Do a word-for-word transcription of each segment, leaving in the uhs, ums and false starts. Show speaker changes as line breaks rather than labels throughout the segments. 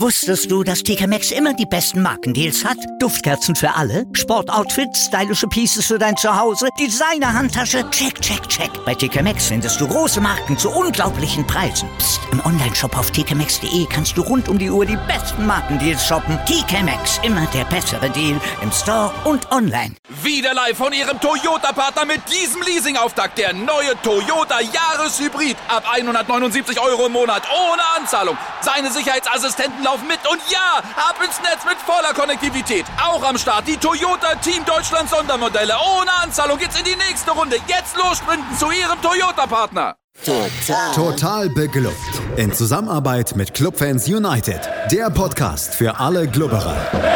Wusstest du, dass T K Maxx immer die besten Markendeals hat? Duftkerzen für alle, Sportoutfits, stylische Pieces für dein Zuhause, Designer-Handtasche, check, check, check. Bei T K Maxx findest du große Marken zu unglaublichen Preisen. Psst. Im Onlineshop auf t k maxx punkt d e kannst du rund um die Uhr die besten Markendeals shoppen. T K Maxx, immer der bessere Deal im Store und online.
Wieder live von Ihrem Toyota-Partner mit diesem Leasing-Auftakt. Der neue Toyota Jahreshybrid. Ab hundertneunundsiebzig Euro im Monat ohne Anzahlung. Seine Sicherheitsassistenten laufen mit und ja, ab ins Netz mit voller Konnektivität. Auch am Start die Toyota Team Deutschland Sondermodelle. Ohne Anzahlung geht's in die nächste Runde. Jetzt los sprinten zu Ihrem Toyota-Partner.
Total. Total beglückt. In Zusammenarbeit mit Clubfans United. Der Podcast für alle Glubberer.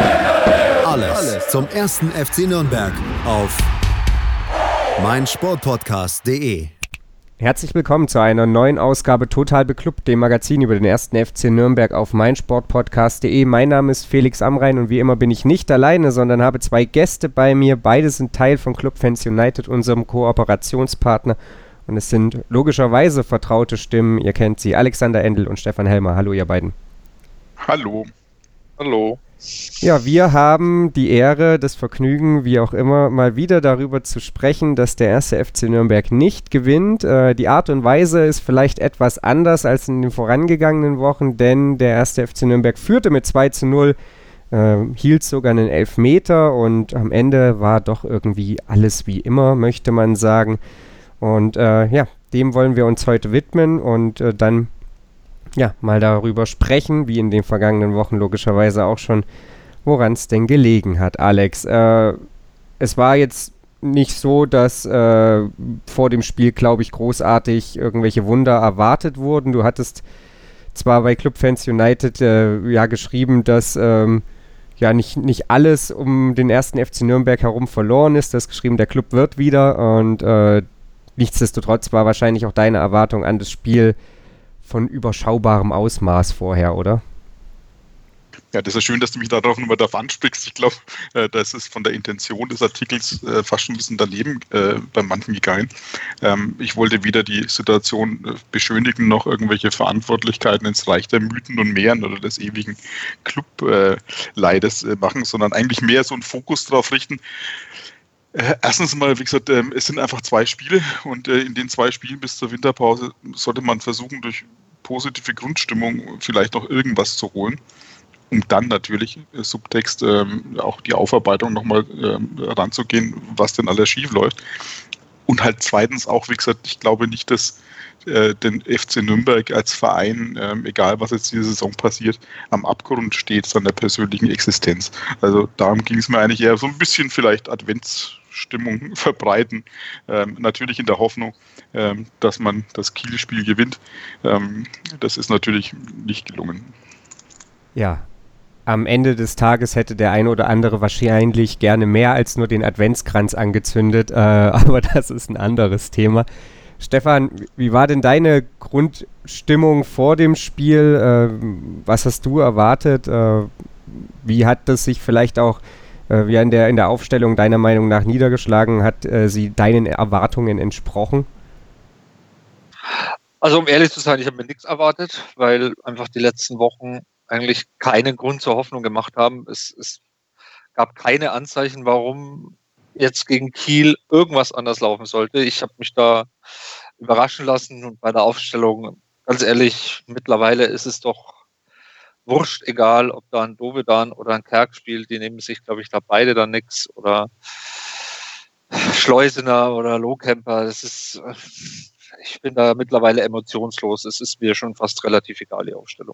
Alles, Alles zum ersten F C Nürnberg auf meinsportpodcast punkt de.
Herzlich willkommen zu einer neuen Ausgabe Total Beklubbt, dem Magazin über den ersten F C Nürnberg auf meinsportpodcast punkt de. Mein Name ist Felix Amrain und wie immer bin ich nicht alleine, sondern habe zwei Gäste bei mir. Beide sind Teil von Clubfans United, unserem Kooperationspartner. Und es sind logischerweise vertraute Stimmen. Ihr kennt sie, Alexander Endel und Stefan Helmer. Hallo, ihr beiden.
Hallo. Hallo.
Ja, wir haben die Ehre, das Vergnügen, wie auch immer, mal wieder darüber zu sprechen, dass der erste F C Nürnberg nicht gewinnt. Äh, die Art und Weise ist vielleicht etwas anders als in den vorangegangenen Wochen, denn der erste F C Nürnberg führte mit zwei zu null, äh, hielt sogar einen Elfmeter und am Ende war doch irgendwie alles wie immer, möchte man sagen. Und äh, ja, dem wollen wir uns heute widmen und äh, dann ja mal darüber sprechen, wie in den vergangenen Wochen logischerweise auch schon, woran es denn gelegen hat. Alex, äh, es war jetzt nicht so, dass äh, vor dem Spiel, glaube ich, großartig irgendwelche Wunder erwartet wurden. Du hattest zwar bei Clubfans United äh, ja geschrieben, dass ähm, ja nicht, nicht alles um den ersten F C Nürnberg herum verloren ist. Du hast geschrieben, der Club wird wieder und äh, nichtsdestotrotz war wahrscheinlich auch deine Erwartung an das Spiel von überschaubarem Ausmaß vorher, oder?
Ja, das ist schön, dass du mich darauf nochmal darauf ansprichst. Ich glaube, äh, das ist von der Intention des Artikels äh, fast schon ein bisschen daneben äh, bei manchen gegangen. Ähm, ich wollte weder die Situation äh, beschönigen, noch irgendwelche Verantwortlichkeiten ins Reich der Mythen und Märchen oder des ewigen Club-Leides äh, äh, machen, sondern eigentlich mehr so einen Fokus darauf richten. Äh, erstens mal, wie gesagt, äh, es sind einfach zwei Spiele und äh, in den zwei Spielen bis zur Winterpause sollte man versuchen, durch positive Grundstimmung vielleicht noch irgendwas zu holen, um dann natürlich äh, Subtext ähm, auch die Aufarbeitung nochmal ähm, ranzugehen, was denn alles schief läuft. Und halt zweitens auch, wie gesagt, ich glaube nicht, dass äh, den F C Nürnberg als Verein, ähm, egal was jetzt diese Saison passiert, am Abgrund steht seiner persönlichen Existenz. Also darum ging es mir eigentlich eher so ein bisschen vielleicht Adventsstimmung verbreiten. Ähm, natürlich in der Hoffnung, ähm, dass man das Kiel-Spiel gewinnt. Ähm, das ist natürlich nicht gelungen.
Ja, am Ende des Tages hätte der eine oder andere wahrscheinlich gerne mehr als nur den Adventskranz angezündet, äh, aber das ist ein anderes Thema. Stefan, wie war denn deine Grundstimmung vor dem Spiel? Äh, was hast du erwartet? Äh, wie hat das sich vielleicht auch äh, wie in der, in der Aufstellung deiner Meinung nach niedergeschlagen? Hat äh, sie deinen Erwartungen entsprochen?
Also um ehrlich zu sein, ich habe mir nichts erwartet, weil einfach die letzten Wochen eigentlich keinen Grund zur Hoffnung gemacht haben. Es, es gab keine Anzeichen, warum jetzt gegen Kiel irgendwas anders laufen sollte. Ich habe mich da überraschen lassen und bei der Aufstellung, ganz ehrlich, mittlerweile ist es doch wurscht, egal, ob da ein Dovedan oder ein Kerk spielt, die nehmen sich, glaube ich, da beide dann nichts oder Schleusener oder Lohkemper. Das ist, ich bin da mittlerweile emotionslos. Es ist mir schon fast relativ egal, die Aufstellung.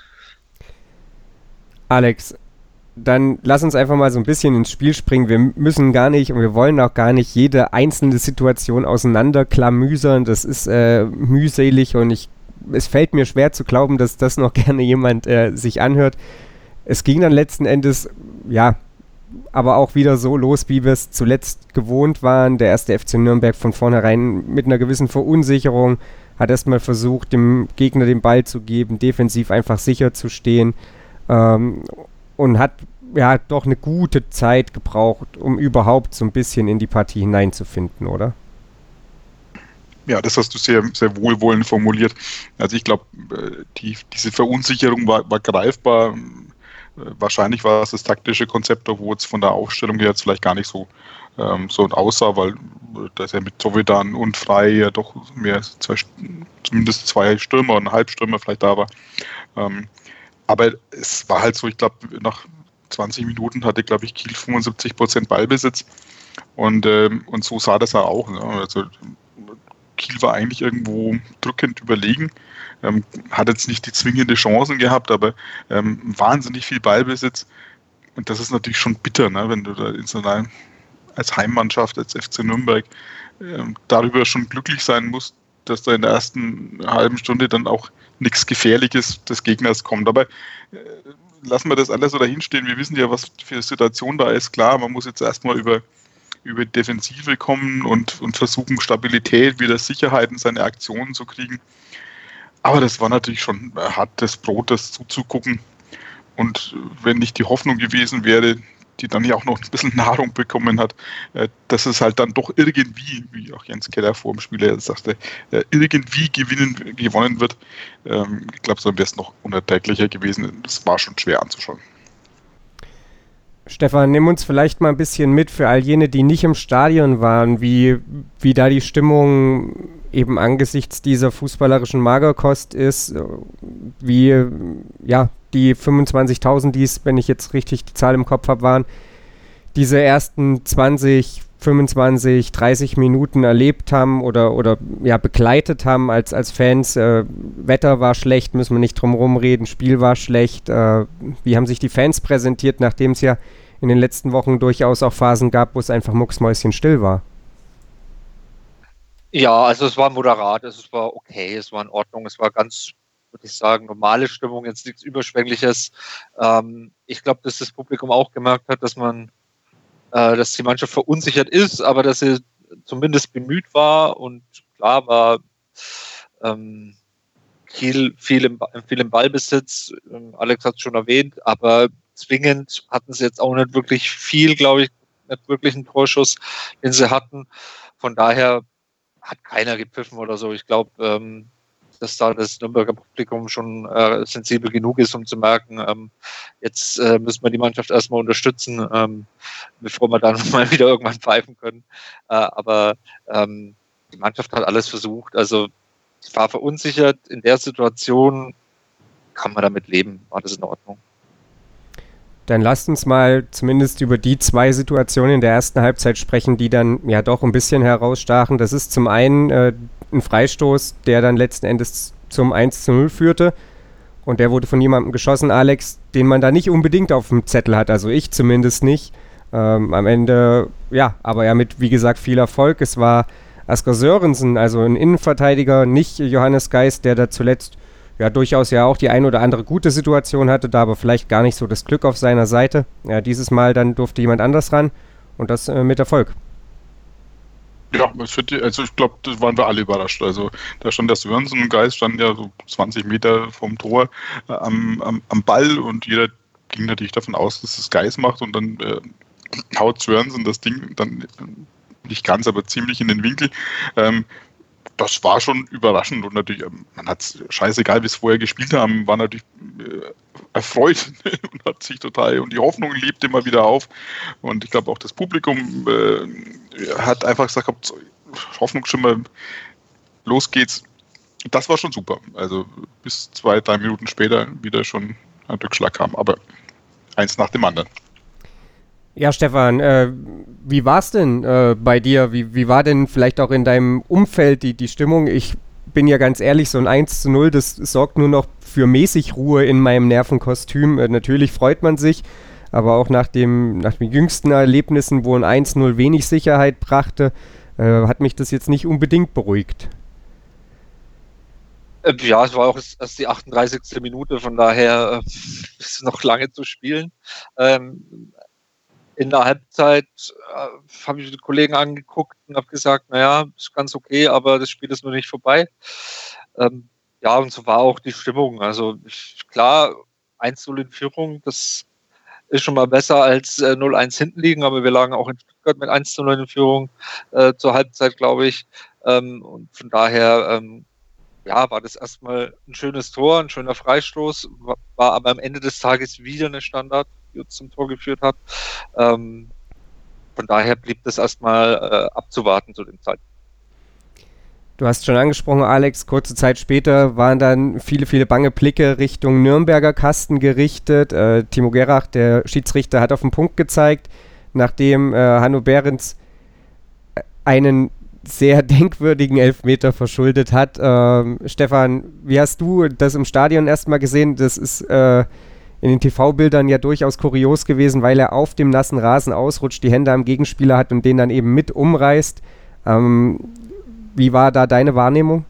Alex, dann lass uns einfach mal so ein bisschen ins Spiel springen. Wir müssen gar nicht und wir wollen auch gar nicht jede einzelne Situation auseinanderklamüsern. Das ist äh, mühselig und ich, es fällt mir schwer zu glauben, dass das noch gerne jemand äh, sich anhört. Es ging dann letzten Endes, ja, aber auch wieder so los, wie wir es zuletzt gewohnt waren. Der erste F C Nürnberg von vornherein mit einer gewissen Verunsicherung hat erstmal versucht, dem Gegner den Ball zu geben, defensiv einfach sicher zu stehen. Ähm, und hat ja doch eine gute Zeit gebraucht, um überhaupt so ein bisschen in die Partie hineinzufinden, oder?
Ja, das hast du sehr, sehr wohlwollend formuliert. Also ich glaube, die, diese Verunsicherung war, war greifbar. Wahrscheinlich war es das taktische Konzept, obwohl es von der Aufstellung her jetzt vielleicht gar nicht so, ähm, so aussah, weil das ja mit Sovedan und Frei ja doch mehr zwei, zumindest zwei Stürmer und ein Halbstürmer vielleicht da war. Ähm, aber es war halt so, ich glaube, nach zwanzig Minuten hatte, glaube ich, Kiel fünfundsiebzig Prozent Ballbesitz und, ähm, und so sah das ja auch. Ne? Also Kiel war eigentlich irgendwo drückend überlegen, ähm, hat jetzt nicht die zwingende Chancen gehabt, aber ähm, wahnsinnig viel Ballbesitz. Und das ist natürlich schon bitter, ne, wenn du da in so einer, als Heimmannschaft, als F C Nürnberg, ähm, darüber schon glücklich sein musst, dass da in der ersten halben Stunde dann auch nichts Gefährliches des Gegners kommt. Aber äh, lassen wir das alles so dahinstehen. Wir wissen ja, was für eine Situation da ist. Klar, man muss jetzt erstmal über über Defensive kommen und, und versuchen, Stabilität, wieder Sicherheit in seine Aktionen zu kriegen. Aber das war natürlich schon hartes Brot, das zuzugucken. Und wenn nicht die Hoffnung gewesen wäre, die dann ja auch noch ein bisschen Nahrung bekommen hat, dass es halt dann doch irgendwie, wie auch Jens Keller vor dem Spiel sagte, irgendwie gewinnen, gewonnen wird, ich glaube, so wäre es noch unerträglicher gewesen. Das war schon schwer anzuschauen.
Stefan, nimm uns vielleicht mal ein bisschen mit für all jene, die nicht im Stadion waren, wie, wie da die Stimmung eben angesichts dieser fußballerischen Magerkost ist, wie ja die fünfundzwanzigtausend, die es, wenn ich jetzt richtig die Zahl im Kopf habe, waren, diese ersten zwanzig, fünfundzwanzig, dreißig Minuten erlebt haben oder, oder ja begleitet haben als, als Fans. Äh, Wetter war schlecht, müssen wir nicht drum herum reden, Spiel war schlecht. Äh, wie haben sich die Fans präsentiert, nachdem es ja in den letzten Wochen durchaus auch Phasen gab, wo es einfach mucksmäuschenstill war?
Ja, also es war moderat, es war okay, es war in Ordnung, es war ganz, würde ich sagen, normale Stimmung, jetzt nichts Überschwängliches. Ähm, ich glaube, dass das Publikum auch gemerkt hat, dass man dass die Mannschaft verunsichert ist, aber dass sie zumindest bemüht war und klar war ähm, Kiel viel im, viel im Ballbesitz, ähm, Alex hat es schon erwähnt, aber zwingend hatten sie jetzt auch nicht wirklich viel, glaube ich, nicht wirklich einen Torschuss, den sie hatten. Von daher hat keiner gepfiffen oder so. Ich glaube, ähm, dass da das Nürnberger Publikum schon äh, sensibel genug ist, um zu merken, ähm, jetzt äh, müssen wir die Mannschaft erstmal unterstützen, ähm, bevor wir dann mal wieder irgendwann pfeifen können. Äh, aber ähm, die Mannschaft hat alles versucht. Also ich war verunsichert. In der Situation kann man damit leben. War das in Ordnung?
Dann lasst uns mal zumindest über die zwei Situationen in der ersten Halbzeit sprechen, die dann ja doch ein bisschen herausstachen. Das ist zum einen äh, ein Freistoß, der dann letzten Endes zum eins zu null führte. Und der wurde von jemandem geschossen, Alex, den man da nicht unbedingt auf dem Zettel hat. Also ich zumindest nicht. Ähm, am Ende, ja, aber ja mit, wie gesagt, viel Erfolg. Es war Asger Sörensen, also ein Innenverteidiger, nicht Johannes Geist, der da zuletzt ja durchaus ja auch die ein oder andere gute Situation hatte, da aber vielleicht gar nicht so das Glück auf seiner Seite. Ja, dieses Mal dann durfte jemand anders ran und das äh, mit Erfolg.
Ja, also ich glaube, das waren wir alle überrascht. Also da stand der Sörensen und Geist stand ja so zwanzig Meter vom Tor äh, am, am, am Ball und jeder ging natürlich davon aus, dass es Geist macht und dann äh, haut Sörensen das Ding dann nicht ganz, aber ziemlich in den Winkel. Ähm, Das war schon überraschend und natürlich, man hat es scheißegal, wie es vorher gespielt haben, war natürlich äh, erfreut und hat sich total, und die Hoffnung lebt immer wieder auf. Und ich glaube auch das Publikum äh, hat einfach gesagt, Hoffnungsschimmer, los geht's. Das war schon super. Also bis zwei, drei Minuten später wieder schon ein Rückschlag kam, aber eins nach dem anderen.
Ja, Stefan, äh, wie war es denn äh, bei dir? Wie, wie war denn vielleicht auch in deinem Umfeld die, die Stimmung? Ich bin ja ganz ehrlich, so ein eins zu null, das sorgt nur noch für mäßig Ruhe in meinem Nervenkostüm. Äh, natürlich freut man sich, aber auch nach, dem, nach den jüngsten Erlebnissen, wo ein eins null wenig Sicherheit brachte, äh, hat mich das jetzt nicht unbedingt beruhigt.
Ja, es war auch erst die achtunddreißigste Minute, von daher äh, ist noch lange zu spielen. Ähm, In der Halbzeit äh, habe ich die Kollegen angeguckt und habe gesagt, naja, ist ganz okay, aber das Spiel ist noch nicht vorbei. Ähm, ja, und so war auch die Stimmung. Also ich, klar, eins zu null in Führung, das ist schon mal besser als äh, null eins hinten liegen, aber wir lagen auch in Stuttgart mit eins zu null in Führung äh, zur Halbzeit, glaube ich. Ähm, und von daher ähm, ja, war das erstmal ein schönes Tor, ein schöner Freistoß, war, war aber am Ende des Tages wieder eine Standard, die uns zum Tor geführt hat. Ähm, von daher blieb das erstmal äh, abzuwarten zu dem Zeitpunkt.
Du hast schon angesprochen, Alex, kurze Zeit später waren dann viele, viele bange Blicke Richtung Nürnberger Kasten gerichtet. Äh, Timo Gerach, der Schiedsrichter, hat auf den Punkt gezeigt, nachdem äh, Hanno Behrens einen sehr denkwürdigen Elfmeter verschuldet hat. Ähm, Stefan, wie hast du das im Stadion erstmal gesehen? Das ist äh, in den T V-Bildern ja durchaus kurios gewesen, weil er auf dem nassen Rasen ausrutscht, die Hände am Gegenspieler hat und den dann eben mit umreißt. Ähm, Wie war da deine Wahrnehmung?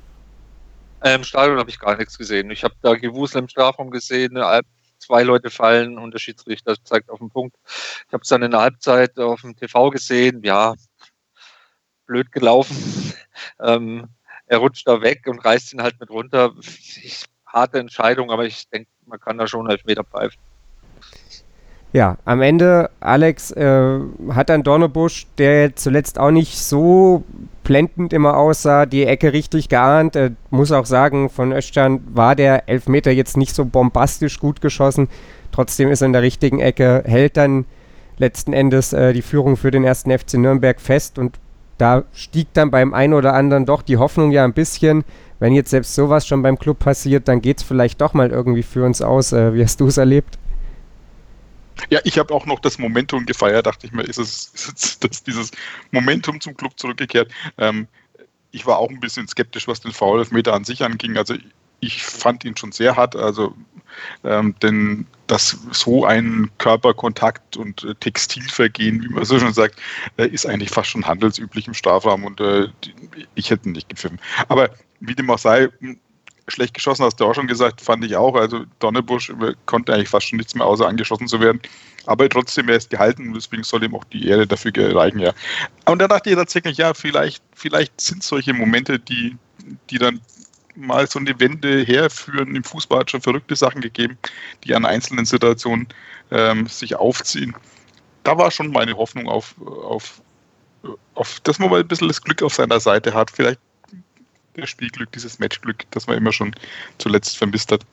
Äh, Im Stadion habe ich gar nichts gesehen. Ich habe da Gewusel im Strafraum gesehen, zwei Leute fallen und der Schiedsrichter zeigt auf den Punkt. Ich habe es dann in der Halbzeit auf dem T V gesehen. Ja, blöd gelaufen. ähm, er rutscht da weg und reißt ihn halt mit runter. Ich, harte Entscheidung, aber ich denke, man kann da schon Elfmeter pfeifen.
Ja, am Ende, Alex, äh, hat dann Dornebusch, der zuletzt auch nicht so blendend immer aussah, die Ecke richtig geahnt. Er muss auch sagen, von Özcan war der Elfmeter jetzt nicht so bombastisch gut geschossen. Trotzdem ist er in der richtigen Ecke, hält dann letzten Endes äh, die Führung für den ersten F C Nürnberg fest. Und da stieg dann beim einen oder anderen doch die Hoffnung ja ein bisschen, wenn jetzt selbst sowas schon beim Club passiert, dann geht es vielleicht doch mal irgendwie für uns aus. Äh, wie hast du es erlebt?
Ja, ich habe auch noch das Momentum gefeiert, dachte ich mir, ist es, ist es dieses Momentum zum Club zurückgekehrt. Ähm, ich war auch ein bisschen skeptisch, was den Foul-Elfmeter an sich anging. Also ich fand ihn schon sehr hart, also ähm, denn dass so ein Körperkontakt und äh, Textilvergehen, wie man so schon sagt, äh, ist eigentlich fast schon handelsüblich im Strafraum und äh, die, ich hätte ihn nicht gepfiffen. Aber wie dem auch sei, schlecht geschossen, hast du auch schon gesagt, fand ich auch. Also Dornebusch konnte eigentlich fast schon nichts mehr, außer angeschossen zu werden. Aber trotzdem, er ist gehalten und deswegen soll ihm auch die Ehre dafür gereichen, ja. Und da dachte ich tatsächlich, ja, vielleicht, vielleicht sind solche Momente, die, die dann mal so eine Wende herführen. Im Fußball hat es schon verrückte Sachen gegeben, die an einzelnen Situationen ähm, sich aufziehen. Da war schon meine Hoffnung auf, auf, auf, dass man mal ein bisschen das Glück auf seiner Seite hat. Vielleicht das Spielglück, dieses Matchglück, das man immer schon zuletzt vermisst hat.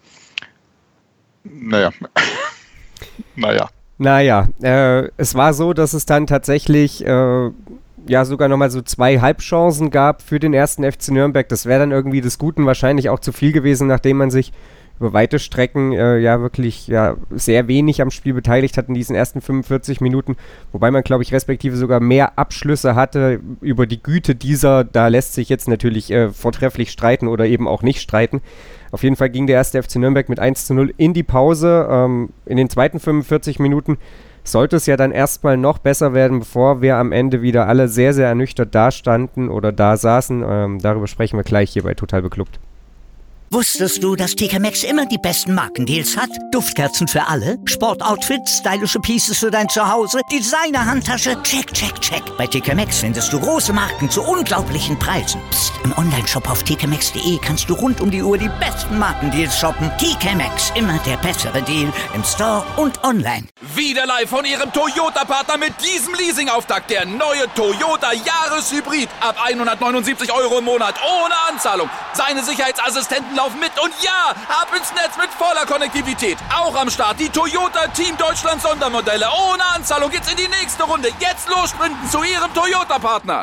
Naja. naja.
Naja, äh, es war so, dass es dann tatsächlich äh, ja sogar nochmal so zwei Halbchancen gab für den ersten F C Nürnberg. Das wäre dann irgendwie des Guten wahrscheinlich auch zu viel gewesen, nachdem man sich über weite Strecken äh, ja wirklich ja sehr wenig am Spiel beteiligt hat in diesen ersten fünfundvierzig Minuten, wobei man, glaube ich, respektive sogar mehr Abschlüsse hatte. Über die Güte dieser, da lässt sich jetzt natürlich äh, vortrefflich streiten oder eben auch nicht streiten. Auf jeden Fall ging der erste F C Nürnberg mit eins zu null in die Pause. Ähm, in den zweiten fünfundvierzig Minuten sollte es ja dann erstmal noch besser werden, bevor wir am Ende wieder alle sehr, sehr ernüchtert dastanden oder da saßen. Ähm, darüber sprechen wir gleich hier bei Total Beklubbt.
Wusstest du, dass T K Maxx immer die besten Markendeals hat? Duftkerzen für alle, Sportoutfits, stylische Pieces für dein Zuhause, Designer-Handtasche, check, check, check. Bei T K Maxx findest du große Marken zu unglaublichen Preisen. Psst. Im Onlineshop auf t k maxx punkt d e kannst du rund um die Uhr die besten Markendeals shoppen. T K Maxx, immer der bessere Deal im Store und online.
Wieder live von ihrem Toyota-Partner mit diesem Leasing-Auftakt. Der neue Toyota Jahreshybrid. Ab hundertneunundsiebzig Euro im Monat ohne Anzahlung. Seine Sicherheitsassistenten laufen mit und ja, ab ins Netz mit voller Konnektivität. Auch am Start die Toyota Team Deutschland Sondermodelle. Ohne Anzahlung geht's in die nächste Runde. Jetzt los sprinten zu Ihrem Toyota-Partner.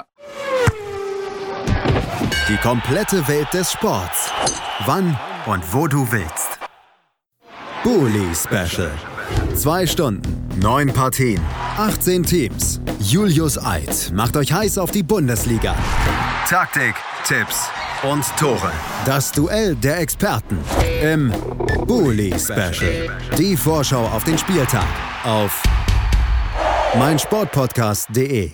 Die komplette Welt des Sports. Wann und wo du willst. Bully Special. Zwei Stunden, neun Partien, achtzehn Teams. Julius Eid macht euch heiß auf die Bundesliga. Taktik, Tipps und Tore. Das Duell der Experten im Bully Special. Die Vorschau auf den Spieltag auf meinsportpodcast punkt de.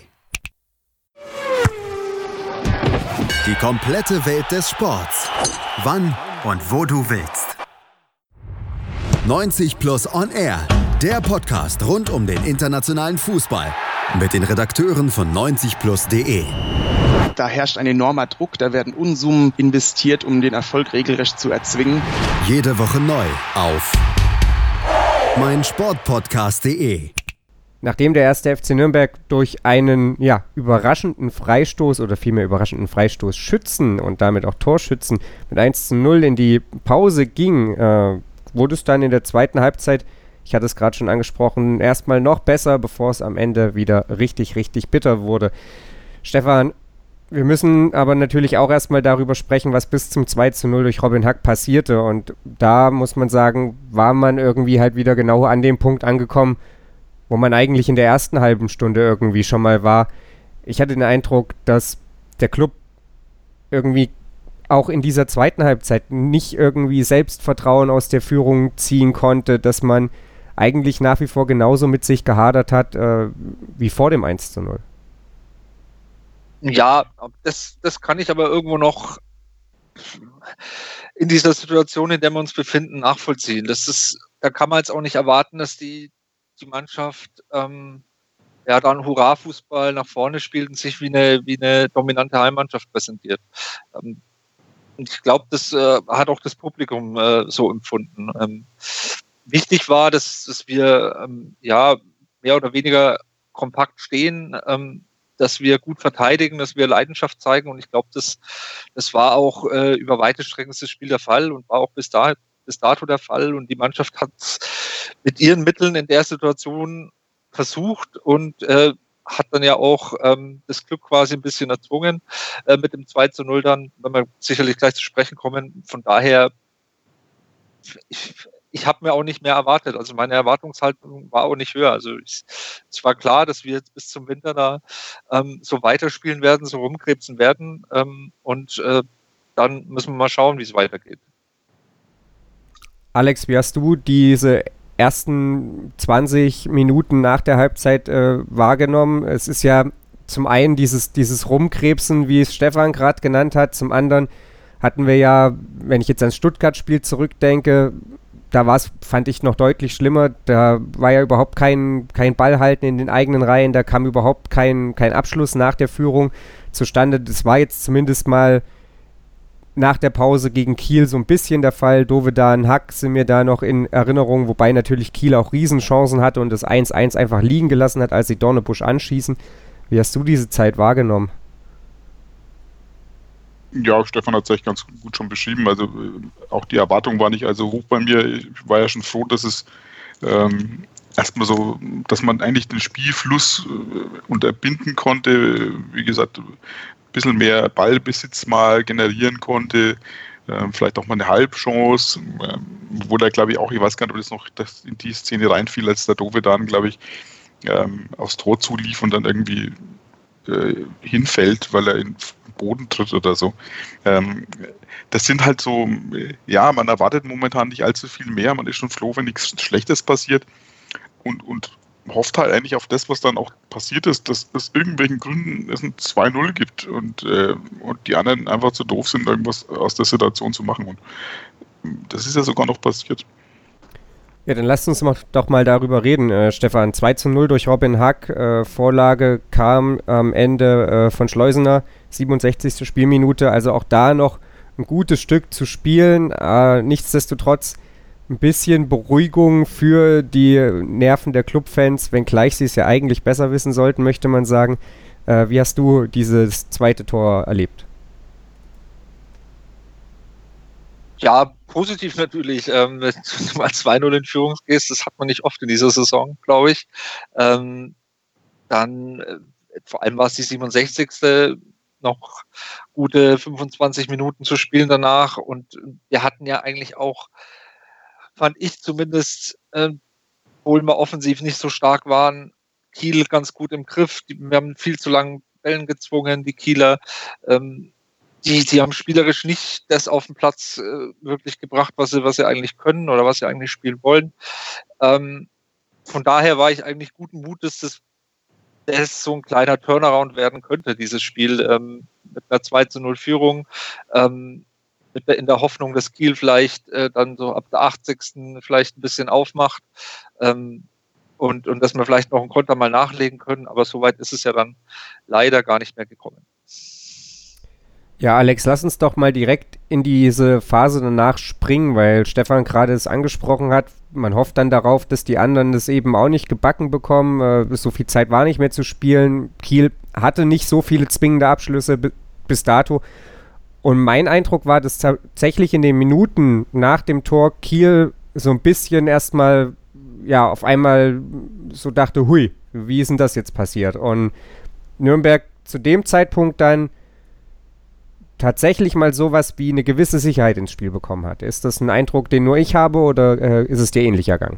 Die komplette Welt des Sports. Wann und wo du willst. neunzig Plus On Air. Der Podcast rund um den internationalen Fußball. Mit den Redakteuren von neunzig plus punkt de.
Da herrscht ein enormer Druck, da werden Unsummen investiert, um den Erfolg regelrecht zu erzwingen.
Jede Woche neu auf meinsportpodcast punkt de.
Nachdem der erste F C Nürnberg durch einen ja, überraschenden Freistoß oder vielmehr überraschenden Freistoßschützen und damit auch Torschützen mit eins zu null in die Pause ging, äh, wurde es dann in der zweiten Halbzeit, ich hatte es gerade schon angesprochen, erstmal noch besser, bevor es am Ende wieder richtig, richtig bitter wurde. Stefan, wir müssen aber natürlich auch erstmal darüber sprechen, was bis zum zwei zu null durch Robin Hack passierte. Und da muss man sagen, war man irgendwie halt wieder genau an dem Punkt angekommen, wo man eigentlich in der ersten halben Stunde irgendwie schon mal war. Ich hatte den Eindruck, dass der Club irgendwie auch in dieser zweiten Halbzeit nicht irgendwie Selbstvertrauen aus der Führung ziehen konnte, dass man eigentlich nach wie vor genauso mit sich gehadert hat äh, wie vor dem eins zu null.
Ja, das, das kann ich aber irgendwo noch in dieser Situation, in der wir uns befinden, nachvollziehen. Das ist, da kann man jetzt auch nicht erwarten, dass die, die Mannschaft ähm, ja dann Hurra-Fußball nach vorne spielt und sich wie eine, wie eine dominante Heimmannschaft präsentiert. Ähm, und ich glaube, das äh, hat auch das Publikum äh, so empfunden. Ähm, wichtig war, dass, dass wir ähm, ja mehr oder weniger kompakt stehen, ähm, dass wir gut verteidigen, dass wir Leidenschaft zeigen, und ich glaube, das, das war auch äh, über weite Strecken des Spiels der Fall und war auch bis, da, bis dato der Fall, und die Mannschaft hat mit ihren Mitteln in der Situation versucht und äh, hat dann ja auch ähm, das Glück quasi ein bisschen erzwungen äh, mit dem zwei zu null dann, wenn wir sicherlich gleich zu sprechen kommen. Von daher, ich, ich habe mir auch nicht mehr erwartet. Also meine Erwartungshaltung war auch nicht höher. Also ich, es war klar, dass wir jetzt bis zum Winter da ähm, so weiterspielen werden, so rumkrebsen werden. Ähm, und äh, dann müssen wir mal schauen, wie es weitergeht.
Alex, wie hast du diese ersten zwanzig Minuten nach der Halbzeit äh, wahrgenommen? Es ist ja zum einen dieses, dieses Rumkrebsen, wie es Stefan gerade genannt hat. Zum anderen hatten wir ja, wenn ich jetzt ans Stuttgart-Spiel zurückdenke, da war es, fand ich, noch deutlich schlimmer. Da war ja überhaupt kein, kein Ballhalten in den eigenen Reihen. Da kam überhaupt kein, kein Abschluss nach der Führung zustande. Das war jetzt zumindest mal nach der Pause gegen Kiel so ein bisschen der Fall. Dovedan, Hack sind mir da noch in Erinnerung, wobei natürlich Kiel auch Riesenchancen hatte und das eins eins einfach liegen gelassen hat, als sie Dornebusch anschießen. Wie hast du diese Zeit wahrgenommen?
Ja, Stefan hat es echt ganz gut schon beschrieben. Also äh, auch die Erwartung war nicht also hoch bei mir. Ich war ja schon froh, dass es ähm, erstmal so, dass man eigentlich den Spielfluss äh, unterbinden konnte. Wie gesagt, ein bisschen mehr Ballbesitz mal generieren konnte. Äh, vielleicht auch mal eine Halbchance. Äh, wo da, glaube ich, auch, ich weiß gar nicht, ob das noch das in die Szene reinfiel, als der Dovedan, glaube ich, ähm, aufs Tor zulief und dann irgendwie äh, hinfällt, weil er in Boden tritt oder so. Ähm, das sind halt so, ja, man erwartet momentan nicht allzu viel mehr, man ist schon froh, wenn nichts Schlechtes passiert und, und hofft halt eigentlich auf das, was dann auch passiert ist, dass es irgendwelchen Gründen es ein zwei null gibt und, äh, und die anderen einfach zu doof sind, irgendwas aus der Situation zu machen, und das ist ja sogar noch passiert.
Ja, dann lasst uns mal, doch mal darüber reden, äh, Stefan. zwei zu null durch Robin Hack. Äh, Vorlage kam am Ende äh, von Schleusener, siebenundsechzigste Spielminute. Also auch da noch ein gutes Stück zu spielen. Äh, nichtsdestotrotz ein bisschen Beruhigung für die Nerven der Clubfans, wenngleich sie es ja eigentlich besser wissen sollten, möchte man sagen. Äh, wie hast du dieses zweite Tor erlebt?
Ja, positiv natürlich. Ähm, wenn du mal zwei null in Führung gehst, das hat man nicht oft in dieser Saison, glaube ich. Ähm, dann, äh, vor allem war es die siebenundsechzigste noch gute fünfundzwanzig Minuten zu spielen danach. Und wir hatten ja eigentlich auch, fand ich zumindest, äh, obwohl wir offensiv nicht so stark waren, Kiel ganz gut im Griff. Die, wir haben viel zu lange Bällen gezwungen, die Kieler. Ähm, Die, die haben spielerisch nicht das auf den Platz äh, wirklich gebracht, was sie, was sie eigentlich können oder was sie eigentlich spielen wollen. Ähm, von daher war ich eigentlich guten Mutes, dass das so ein kleiner Turnaround werden könnte, dieses Spiel, ähm, mit einer zwei zu null Führung, ähm, mit der, in der Hoffnung, dass Kiel vielleicht äh, dann so ab der achtzigsten vielleicht ein bisschen aufmacht, ähm, und, und dass wir vielleicht noch einen Konter mal nachlegen können, aber soweit ist es ja dann leider gar nicht mehr gekommen.
Ja, Alex, lass uns doch mal direkt in diese Phase danach springen, weil Stefan gerade es angesprochen hat. Man hofft dann darauf, dass die anderen das eben auch nicht gebacken bekommen. Äh, so viel Zeit war nicht mehr zu spielen. Kiel hatte nicht so viele zwingende Abschlüsse b- bis dato. Und mein Eindruck war, dass tatsächlich in den Minuten nach dem Tor Kiel so ein bisschen erstmal, ja, auf einmal so dachte, hui, wie ist denn das jetzt passiert? Und Nürnberg zu dem Zeitpunkt dann tatsächlich mal sowas wie eine gewisse Sicherheit ins Spiel bekommen hat. Ist das ein Eindruck, den nur ich habe, oder äh, ist es dir ähnlich ergangen?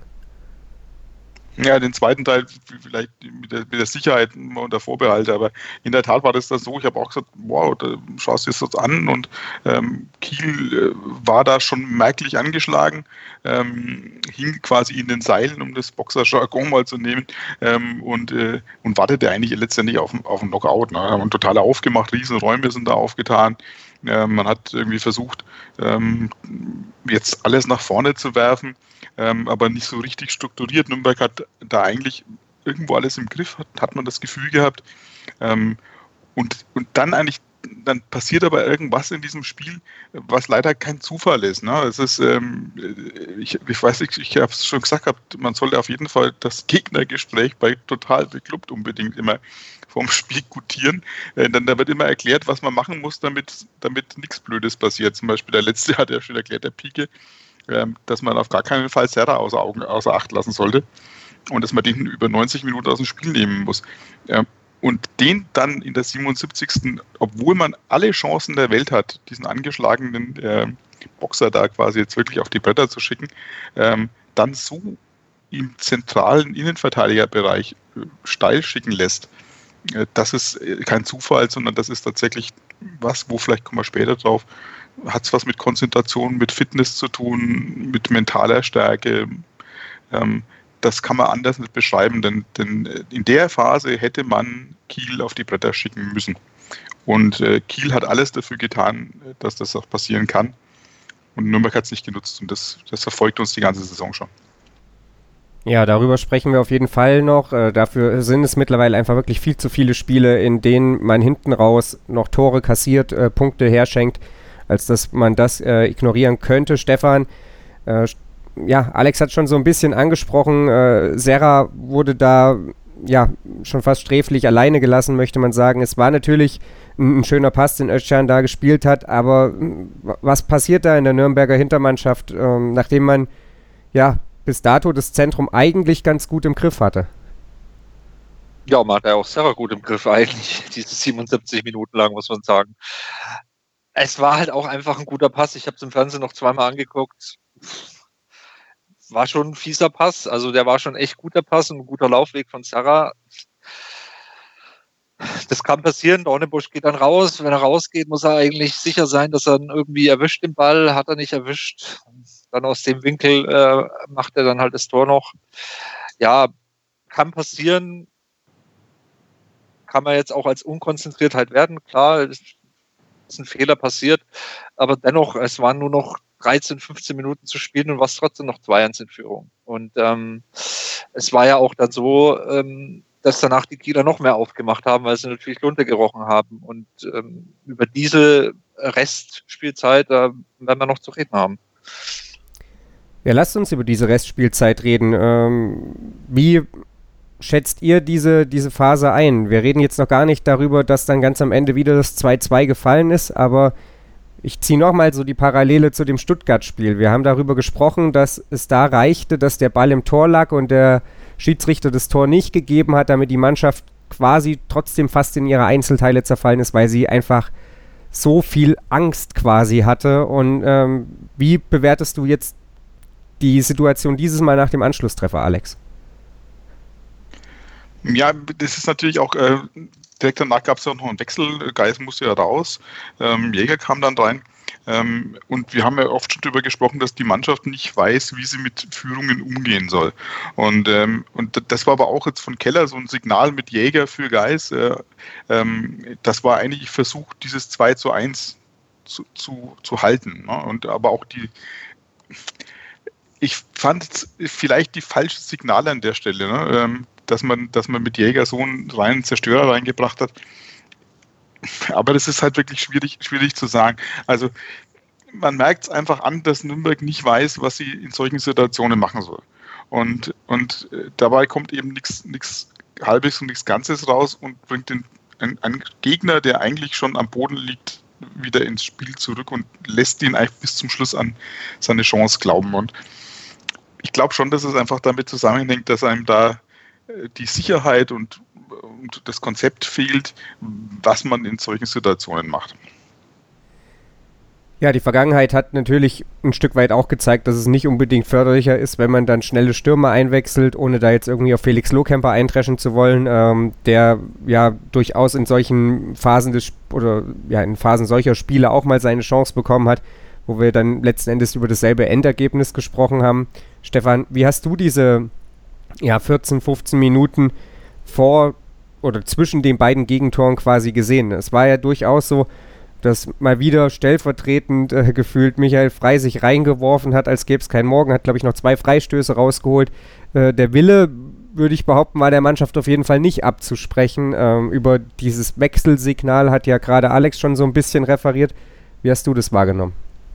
Ja, den zweiten Teil vielleicht mit der, mit der Sicherheit unter Vorbehalte, aber in der Tat war das dann so, ich habe auch gesagt, wow, da schaust du es das an und ähm, Kiel äh, war da schon merklich angeschlagen, ähm, hing quasi in den Seilen, um das Boxer-Jargon mal zu nehmen, ähm, und, äh, und wartete eigentlich letztendlich auf, auf einen Knockout. Ne? Und total aufgemacht, Riesenräume sind da aufgetan. Ähm, man hat irgendwie versucht, ähm, jetzt alles nach vorne zu werfen, ähm, aber nicht so richtig strukturiert. Nürnberg hat da eigentlich irgendwo alles im Griff, hat, hat man das Gefühl gehabt. Ähm, und, und dann eigentlich, dann passiert aber irgendwas in diesem Spiel, was leider kein Zufall ist. Ne? Es ist, ähm, ich, ich weiß nicht, ich habe es schon gesagt, man sollte auf jeden Fall das Gegnergespräch bei Total Beklubbt unbedingt immer vom Spiel gutieren. Äh, dann da wird immer erklärt, was man machen muss, damit, damit nichts Blödes passiert. Zum Beispiel der letzte hat ja schon erklärt, der Pieke, ähm, dass man auf gar keinen Fall Serra außer, Augen, außer Acht lassen sollte und dass man den über neunzig Minuten aus dem Spiel nehmen muss. Ähm, und den dann in der siebenundsiebzigsten obwohl man alle Chancen der Welt hat, diesen angeschlagenen äh, Boxer da quasi jetzt wirklich auf die Bretter zu schicken, ähm, dann so im zentralen Innenverteidigerbereich äh, steil schicken lässt, äh, das ist kein Zufall, sondern das ist tatsächlich was, wo vielleicht kommen wir später drauf, hat es was mit Konzentration, mit Fitness zu tun, mit mentaler Stärke. Ähm, das kann man anders nicht beschreiben, denn, denn in der Phase hätte man Kiel auf die Bretter schicken müssen. Und äh, Kiel hat alles dafür getan, dass das auch passieren kann. Und Nürnberg hat es nicht genutzt und das, das verfolgt uns die ganze Saison schon.
Ja, darüber sprechen wir auf jeden Fall noch. Äh, dafür sind es mittlerweile einfach wirklich viel zu viele Spiele, in denen man hinten raus noch Tore kassiert, äh, Punkte herschenkt, als dass man das äh, ignorieren könnte. Stefan, äh, ja, Alex hat schon so ein bisschen angesprochen, äh, Serra wurde da ja schon fast sträflich alleine gelassen, möchte man sagen. Es war natürlich ein, ein schöner Pass, den Özcan da gespielt hat, aber was passiert da in der Nürnberger Hintermannschaft, ähm, nachdem man ja bis dato das Zentrum eigentlich ganz gut im Griff hatte?
Ja, man hat ja auch Serra gut im Griff eigentlich, diese siebenundsiebzig Minuten lang, muss man sagen. Es war halt auch einfach ein guter Pass. Ich habe es im Fernsehen noch zweimal angeguckt. War schon ein fieser Pass. Also der war schon echt guter Pass und ein guter Laufweg von Serra. Das kann passieren. Dornebusch geht dann raus. Wenn er rausgeht, muss er eigentlich sicher sein, dass er ihn irgendwie erwischt, den Ball. Hat er nicht erwischt. Dann aus dem Winkel äh, macht er dann halt das Tor noch. Ja, kann passieren. Kann man jetzt auch als Unkonzentriertheit werden. Klar, ist ein Fehler passiert. Aber dennoch, es waren nur noch dreizehn, fünfzehn Minuten zu spielen und war es trotzdem noch zwei eins in Führung. Und ähm, es war ja auch dann so, ähm, dass danach die Kieler noch mehr aufgemacht haben, weil sie natürlich Lunte gerochen haben. Und ähm, über diese Restspielzeit äh, werden wir noch zu reden haben.
Ja, lasst uns über diese Restspielzeit reden. Ähm, wie schätzt ihr diese, diese Phase ein? Wir reden jetzt noch gar nicht darüber, dass dann ganz am Ende wieder das zwei zwei gefallen ist, aber ich ziehe nochmal so die Parallele zu dem Stuttgart-Spiel. Wir haben darüber gesprochen, dass es da reichte, dass der Ball im Tor lag und der Schiedsrichter das Tor nicht gegeben hat, damit die Mannschaft quasi trotzdem fast in ihre Einzelteile zerfallen ist, weil sie einfach so viel Angst quasi hatte. Und ähm, wie bewertest du jetzt die Situation dieses Mal nach dem Anschlusstreffer, Alex?
Ja, das ist natürlich auch, äh, direkt danach gab es ja noch einen Wechsel, Geis musste ja raus, ähm, Jäger kam dann rein, ähm, und wir haben ja oft schon darüber gesprochen, dass die Mannschaft nicht weiß, wie sie mit Führungen umgehen soll. Und, ähm, und das war aber auch jetzt von Keller so ein Signal mit Jäger für Geis, äh, ähm, das war eigentlich Versuch, dieses zwei zu eins zu, zu, zu halten, ne? Und aber auch die, ich fand vielleicht die falschen Signale an der Stelle, ne? ähm, dass man, dass man mit Jäger so einen reinen Zerstörer reingebracht hat. aber das ist halt wirklich schwierig, schwierig zu sagen. Also man merkt es einfach an, dass Nürnberg nicht weiß, was sie in solchen Situationen machen soll. Und, und dabei kommt eben nichts Halbes und nichts Ganzes raus und bringt den, einen, einen Gegner, der eigentlich schon am Boden liegt, wieder ins Spiel zurück und lässt ihn eigentlich bis zum Schluss an seine Chance glauben. Und ich glaube schon, dass es einfach damit zusammenhängt, dass einem da die Sicherheit und, und das Konzept fehlt, was man in solchen Situationen macht.
Ja, die Vergangenheit hat natürlich ein Stück weit auch gezeigt, dass es nicht unbedingt förderlicher ist, wenn man dann schnelle Stürmer einwechselt, ohne da jetzt irgendwie auf Felix Lohkemper eintreschen zu wollen, ähm, der ja durchaus in solchen Phasen des oder ja in Phasen solcher Spiele auch mal seine Chance bekommen hat, wo wir dann letzten Endes über dasselbe Endergebnis gesprochen haben. Stefan, wie hast du diese ja vierzehn, fünfzehn Minuten vor oder zwischen den beiden Gegentoren quasi gesehen? Es war ja durchaus so, dass mal wieder stellvertretend äh, gefühlt Michael Frey sich reingeworfen hat, als gäbe es keinen Morgen, hat, glaube ich, noch zwei Freistöße rausgeholt. Äh, der Wille, würde ich behaupten, war der Mannschaft auf jeden Fall nicht abzusprechen. Ähm, über dieses Wechselsignal hat ja gerade Alex schon so ein bisschen referiert. Wie hast du das wahrgenommen?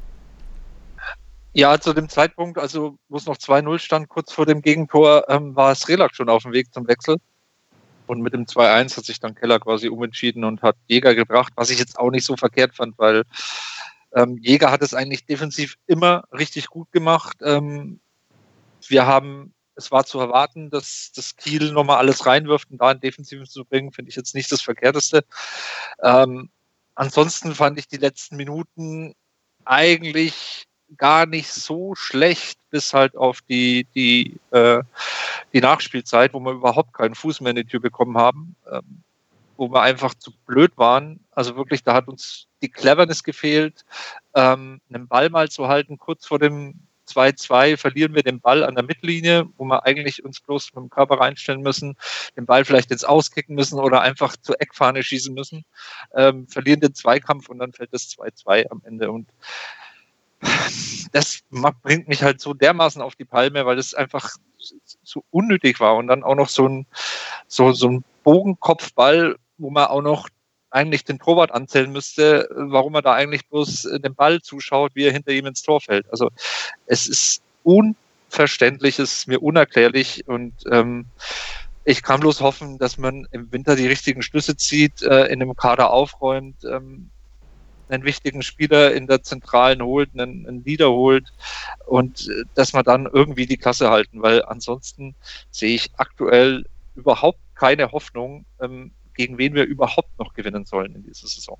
Ja, zu dem Zeitpunkt, also wo es noch zwei null stand, kurz vor dem Gegentor, ähm, war Srelak schon auf dem Weg zum Wechsel. Und mit dem zwei eins hat sich dann Keller quasi umentschieden und hat Jäger gebracht, was ich jetzt auch nicht so verkehrt fand, weil ähm, Jäger hat es eigentlich defensiv immer richtig gut gemacht. Ähm, wir haben, es war zu erwarten, dass das Kiel nochmal alles reinwirft und da in Defensiven zu bringen, finde ich jetzt nicht das Verkehrteste. Ähm, ansonsten fand ich die letzten Minuten eigentlich gar nicht so schlecht, bis halt auf die die äh, die Nachspielzeit, wo wir überhaupt keinen Fuß mehr in die Tür bekommen haben, ähm, wo wir einfach zu blöd waren. Also wirklich, da hat uns die Cleverness gefehlt, ähm, einen Ball mal zu halten. Kurz vor dem zwei zwei verlieren wir den Ball an der Mittellinie, wo wir eigentlich uns bloß mit dem Körper reinstellen müssen, den Ball vielleicht ins Auskicken müssen oder einfach zur Eckfahne schießen müssen, ähm, verlieren den Zweikampf und dann fällt das zwei zwei am Ende. Und das bringt mich halt so dermaßen auf die Palme, weil es einfach so unnötig war und dann auch noch so ein, so, so ein Bogenkopfball, wo man auch noch eigentlich den Torwart anzählen müsste, warum er da eigentlich bloß den Ball zuschaut, wie er hinter ihm ins Tor fällt. Also es ist unverständlich, es ist mir unerklärlich und ähm, ich kann bloß hoffen, dass man im Winter die richtigen Schlüsse zieht, äh, in dem Kader aufräumt, ähm, einen wichtigen Spieler in der Zentralen holt, einen, einen Leader holt und äh, dass wir dann irgendwie die Klasse halten, weil ansonsten sehe ich aktuell überhaupt keine Hoffnung, ähm, gegen wen wir überhaupt noch gewinnen sollen in dieser Saison.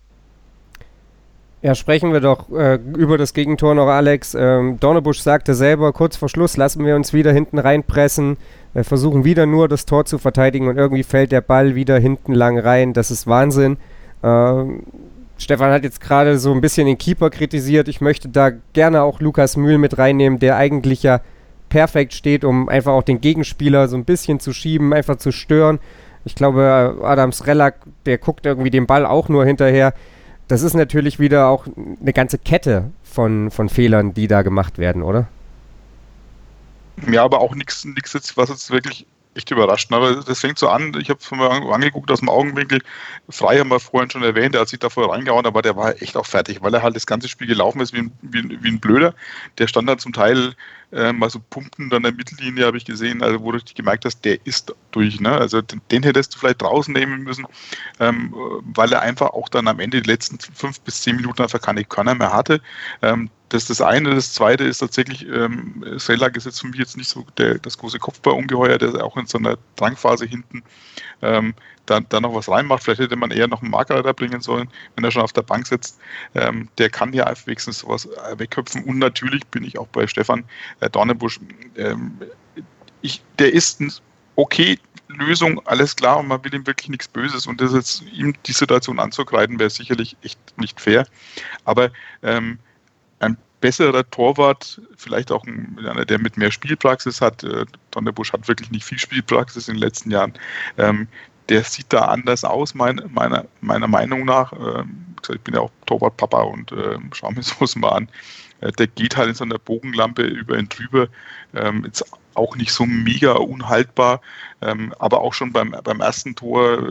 Ja, sprechen wir doch äh, über das Gegentor noch, Alex. Ähm, Dornebusch sagte selber, kurz vor Schluss lassen wir uns wieder hinten reinpressen, wir versuchen wieder nur das Tor zu verteidigen und irgendwie fällt der Ball wieder hinten lang rein. Das ist Wahnsinn. Ähm, Stefan hat jetzt gerade so ein bisschen den Keeper kritisiert. Ich möchte da gerne auch Lukas Mühl mit reinnehmen, der eigentlich ja perfekt steht, um einfach auch den Gegenspieler so ein bisschen zu schieben, einfach zu stören. Ich glaube, Adam Srelak, der guckt irgendwie den Ball auch nur hinterher. Das ist natürlich wieder auch eine ganze Kette von, von Fehlern, die da gemacht werden, oder?
Ja, aber auch nichts, nichts jetzt, was jetzt wirklich echt überrascht. Aber das fängt so an, ich habe es mir angeguckt aus dem Augenwinkel, Frey haben wir vorhin schon erwähnt, der hat sich da vorher reingehauen, aber der war echt auch fertig, weil er halt das ganze Spiel gelaufen ist wie ein, wie, wie ein Blöder. Der stand dann zum Teil äh, mal so pumpend an der Mittellinie, habe ich gesehen, also wo du gemerkt hast, der ist durch. Ne? Also den, den hättest du vielleicht draußen nehmen müssen, ähm, weil er einfach auch dann am Ende die letzten fünf bis zehn Minuten einfach keine Körner mehr hatte. Ähm, Das ist das eine. Das zweite ist tatsächlich, ähm, Srelak ist jetzt für mich jetzt nicht so der, das große Kopfballungeheuer, der auch in so einer Drangphase hinten ähm, da, da noch was reinmacht. Vielleicht hätte man eher noch einen Marker da bringen sollen, wenn er schon auf der Bank sitzt. Ähm, der kann ja wenigstens sowas wegköpfen. Und natürlich bin ich auch bei Stefan äh, Dornebusch. Ähm, ich, der ist ein okay Lösung, alles klar, und man will ihm wirklich nichts Böses. Und das jetzt ihm die Situation anzukreiden, wäre sicherlich echt nicht fair. Aber ähm, ein besserer Torwart, vielleicht auch ein, einer, der mit mehr Spielpraxis hat, äh, Dornebusch hat wirklich nicht viel Spielpraxis in den letzten Jahren, ähm, der sieht da anders aus, mein, meiner, meiner Meinung nach. Ähm, ich bin ja auch Torwartpapa und äh, schaue mir sowas mal an. Äh, der geht halt in so einer Bogenlampe über ihn drüber, ähm, jetzt auch nicht so mega unhaltbar, ähm, aber auch schon beim, beim ersten Tor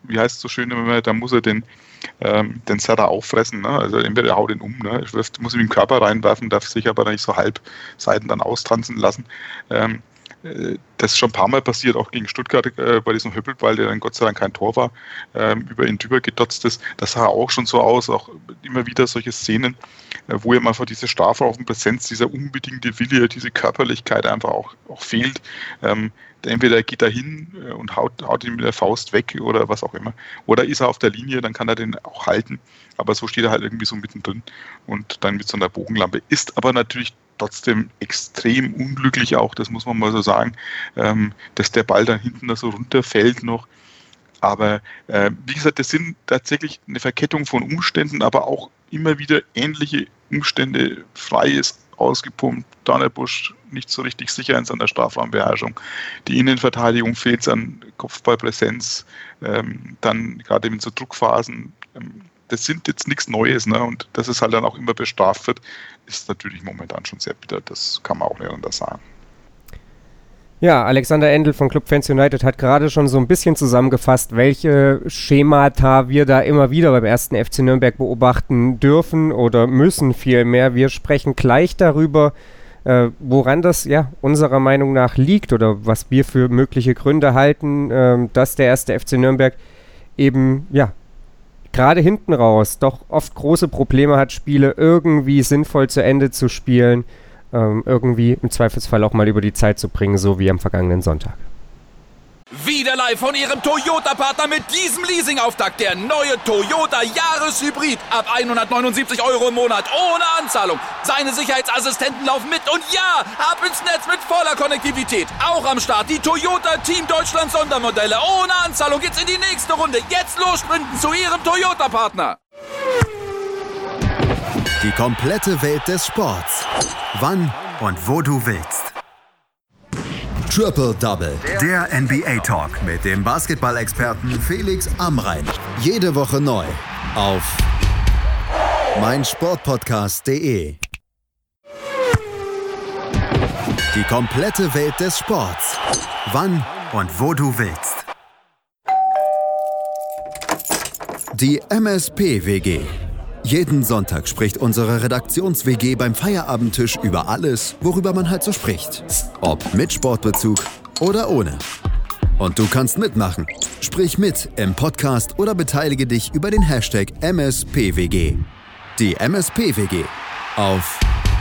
wie heißt es so schön immer, da muss er den, ähm, den Serra auffressen. Ne? Also entweder er haut ihn um, ne? Er wirft, muss ihm den Körper reinwerfen, darf sich aber nicht so halb Seiten dann austanzen lassen. Ähm, Das ist schon ein paar Mal passiert, auch gegen Stuttgart äh, bei diesem Höppelball, der dann Gott sei Dank kein Tor war, ähm, über ihn drüber gedotzt ist. Das sah auch schon so aus, auch immer wieder solche Szenen, äh, wo ihm einfach diese Strafraumपräsenz, dieser unbedingte Wille, diese Körperlichkeit einfach auch, auch fehlt. Ähm, entweder er geht da hin äh, und haut, haut ihn mit der Faust weg oder was auch immer. Oder ist er auf der Linie, dann kann er den auch halten. Aber so steht er halt irgendwie so mittendrin und dann mit so einer Bogenlampe. Ist aber natürlich trotzdem extrem unglücklich auch, das muss man mal so sagen, ähm, dass der Ball dann hinten da so runterfällt noch. Aber äh, wie gesagt, das sind tatsächlich eine Verkettung von Umständen, aber auch immer wieder ähnliche Umstände, freies, ausgepumpt, Danebusch nicht so richtig sicher in seiner Strafraumbeherrschung. Die Innenverteidigung fehlt es an Kopfballpräsenz, ähm, dann gerade in so Druckphasen. Ähm, das sind jetzt nichts Neues, ne? Und dass es halt dann auch immer bestraft wird, ist natürlich momentan schon sehr bitter. Das kann man auch nicht anders sagen.
Ja, Alexander Endl von Club Fans United hat gerade schon so ein bisschen zusammengefasst, welche Schemata wir da immer wieder beim ersten F C Nürnberg beobachten dürfen oder müssen vielmehr. Wir sprechen gleich darüber, äh, woran das ja unserer Meinung nach liegt oder was wir für mögliche Gründe halten, äh, dass der erste F C Nürnberg eben, ja, gerade hinten raus doch oft große Probleme hat, Spiele irgendwie sinnvoll zu Ende zu spielen, ähm, irgendwie im Zweifelsfall auch mal über die Zeit zu bringen, so wie am vergangenen Sonntag.
Wieder live von Ihrem Toyota-Partner mit diesem Leasing-Auftakt. Der neue Toyota Jahreshybrid. Ab hundertneunundsiebzig Euro im Monat. Ohne Anzahlung. Seine Sicherheitsassistenten laufen mit. Und ja, ab ins Netz mit voller Konnektivität. Auch am Start die Toyota Team Deutschland Sondermodelle. Ohne Anzahlung geht's in die nächste Runde. Jetzt los sprinten zu Ihrem Toyota-Partner.
Die komplette Welt des Sports. Wann und wo du willst. Triple Double, der N B A-Talk mit dem Basketball-Experten Felix Amrein. Jede Woche neu auf meinsportpodcast punkt de. Die komplette Welt des Sports. Wann und wo du willst. Die M S P-W G. Jeden Sonntag spricht unsere Redaktions-W G beim Feierabendtisch über alles, worüber man halt so spricht. Ob mit Sportbezug oder ohne. Und du kannst mitmachen. Sprich mit im Podcast oder beteilige dich über den Hashtag M S P W G. Die M S P-W G auf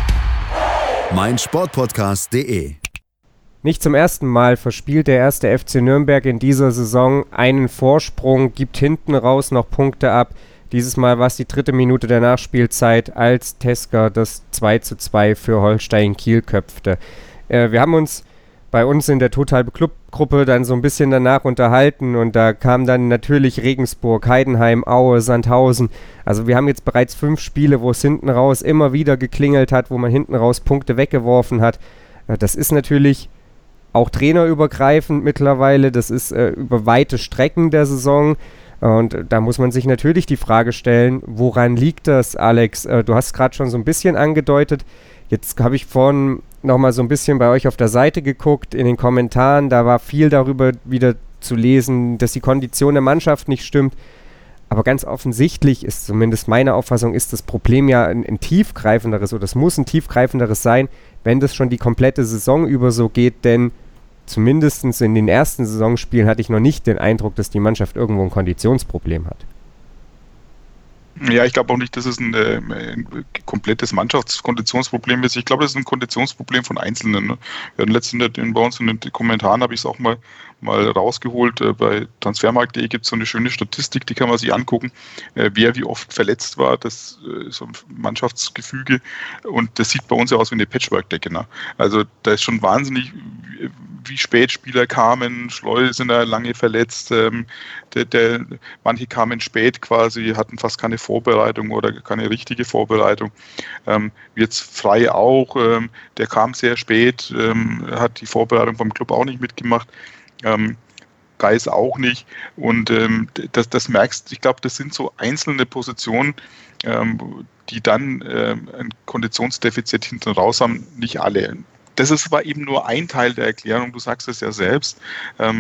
meinsportpodcast punkt de.
Nicht zum ersten Mal verspielt der erste F C Nürnberg in dieser Saison einen Vorsprung, gibt hinten raus noch Punkte ab. Dieses Mal war es die dritte Minute der Nachspielzeit, als Tesker das zwei zu zwei für Holstein Kiel köpfte. Äh, wir haben uns bei uns in der Total Club-Gruppe dann so ein bisschen danach unterhalten und da kam dann natürlich Regensburg, Heidenheim, Aue, Sandhausen. Also wir haben jetzt bereits fünf Spiele, wo es hinten raus immer wieder geklingelt hat, wo man hinten raus Punkte weggeworfen hat. Äh, das ist natürlich auch trainerübergreifend mittlerweile, das ist äh, über weite Strecken der Saison. Und da muss man sich natürlich die Frage stellen, woran liegt das, Alex? Äh, du hast gerade schon so ein bisschen angedeutet. Jetzt habe ich vorhin nochmal so ein bisschen bei euch auf der Seite geguckt, in den Kommentaren. Da war viel darüber wieder zu lesen, dass die Kondition der Mannschaft nicht stimmt. Aber ganz offensichtlich ist, zumindest meine Auffassung, ist das Problem ja ein, ein tiefgreifenderes oder es muss ein tiefgreifenderes sein, wenn das schon die komplette Saison über so geht, denn zumindest in den ersten Saisonspielen hatte ich noch nicht den Eindruck, dass die Mannschaft irgendwo ein Konditionsproblem hat.
Ja, ich glaube auch nicht, dass es ein, äh, ein komplettes Mannschaftskonditionsproblem ist. Ich glaube, das ist ein Konditionsproblem von Einzelnen. Ne? Wir hatten letztens bei uns in den Kommentaren, habe ich es auch mal, mal rausgeholt, äh, bei transfermarkt punkt de gibt es so eine schöne Statistik, die kann man sich angucken, äh, wer wie oft verletzt war, das äh, so ein Mannschaftsgefüge, und das sieht bei uns ja aus wie eine Patchwork-Decke. Ne? Also da ist schon wahnsinnig, wie spät Spieler kamen, Schleusener lange verletzt, ähm, der, der, manche kamen spät quasi, hatten fast keine Vorbereitung oder keine richtige Vorbereitung. Ähm, jetzt Frei auch, ähm, der kam sehr spät, ähm, hat die Vorbereitung vom Club auch nicht mitgemacht, ähm, Geis auch nicht, und ähm, das, das merkst, ich glaube, das sind so einzelne Positionen, ähm, die dann ähm, ein Konditionsdefizit hinten raus haben, nicht alle. Das ist aber eben nur ein Teil der Erklärung, du sagst es ja selbst. Ähm,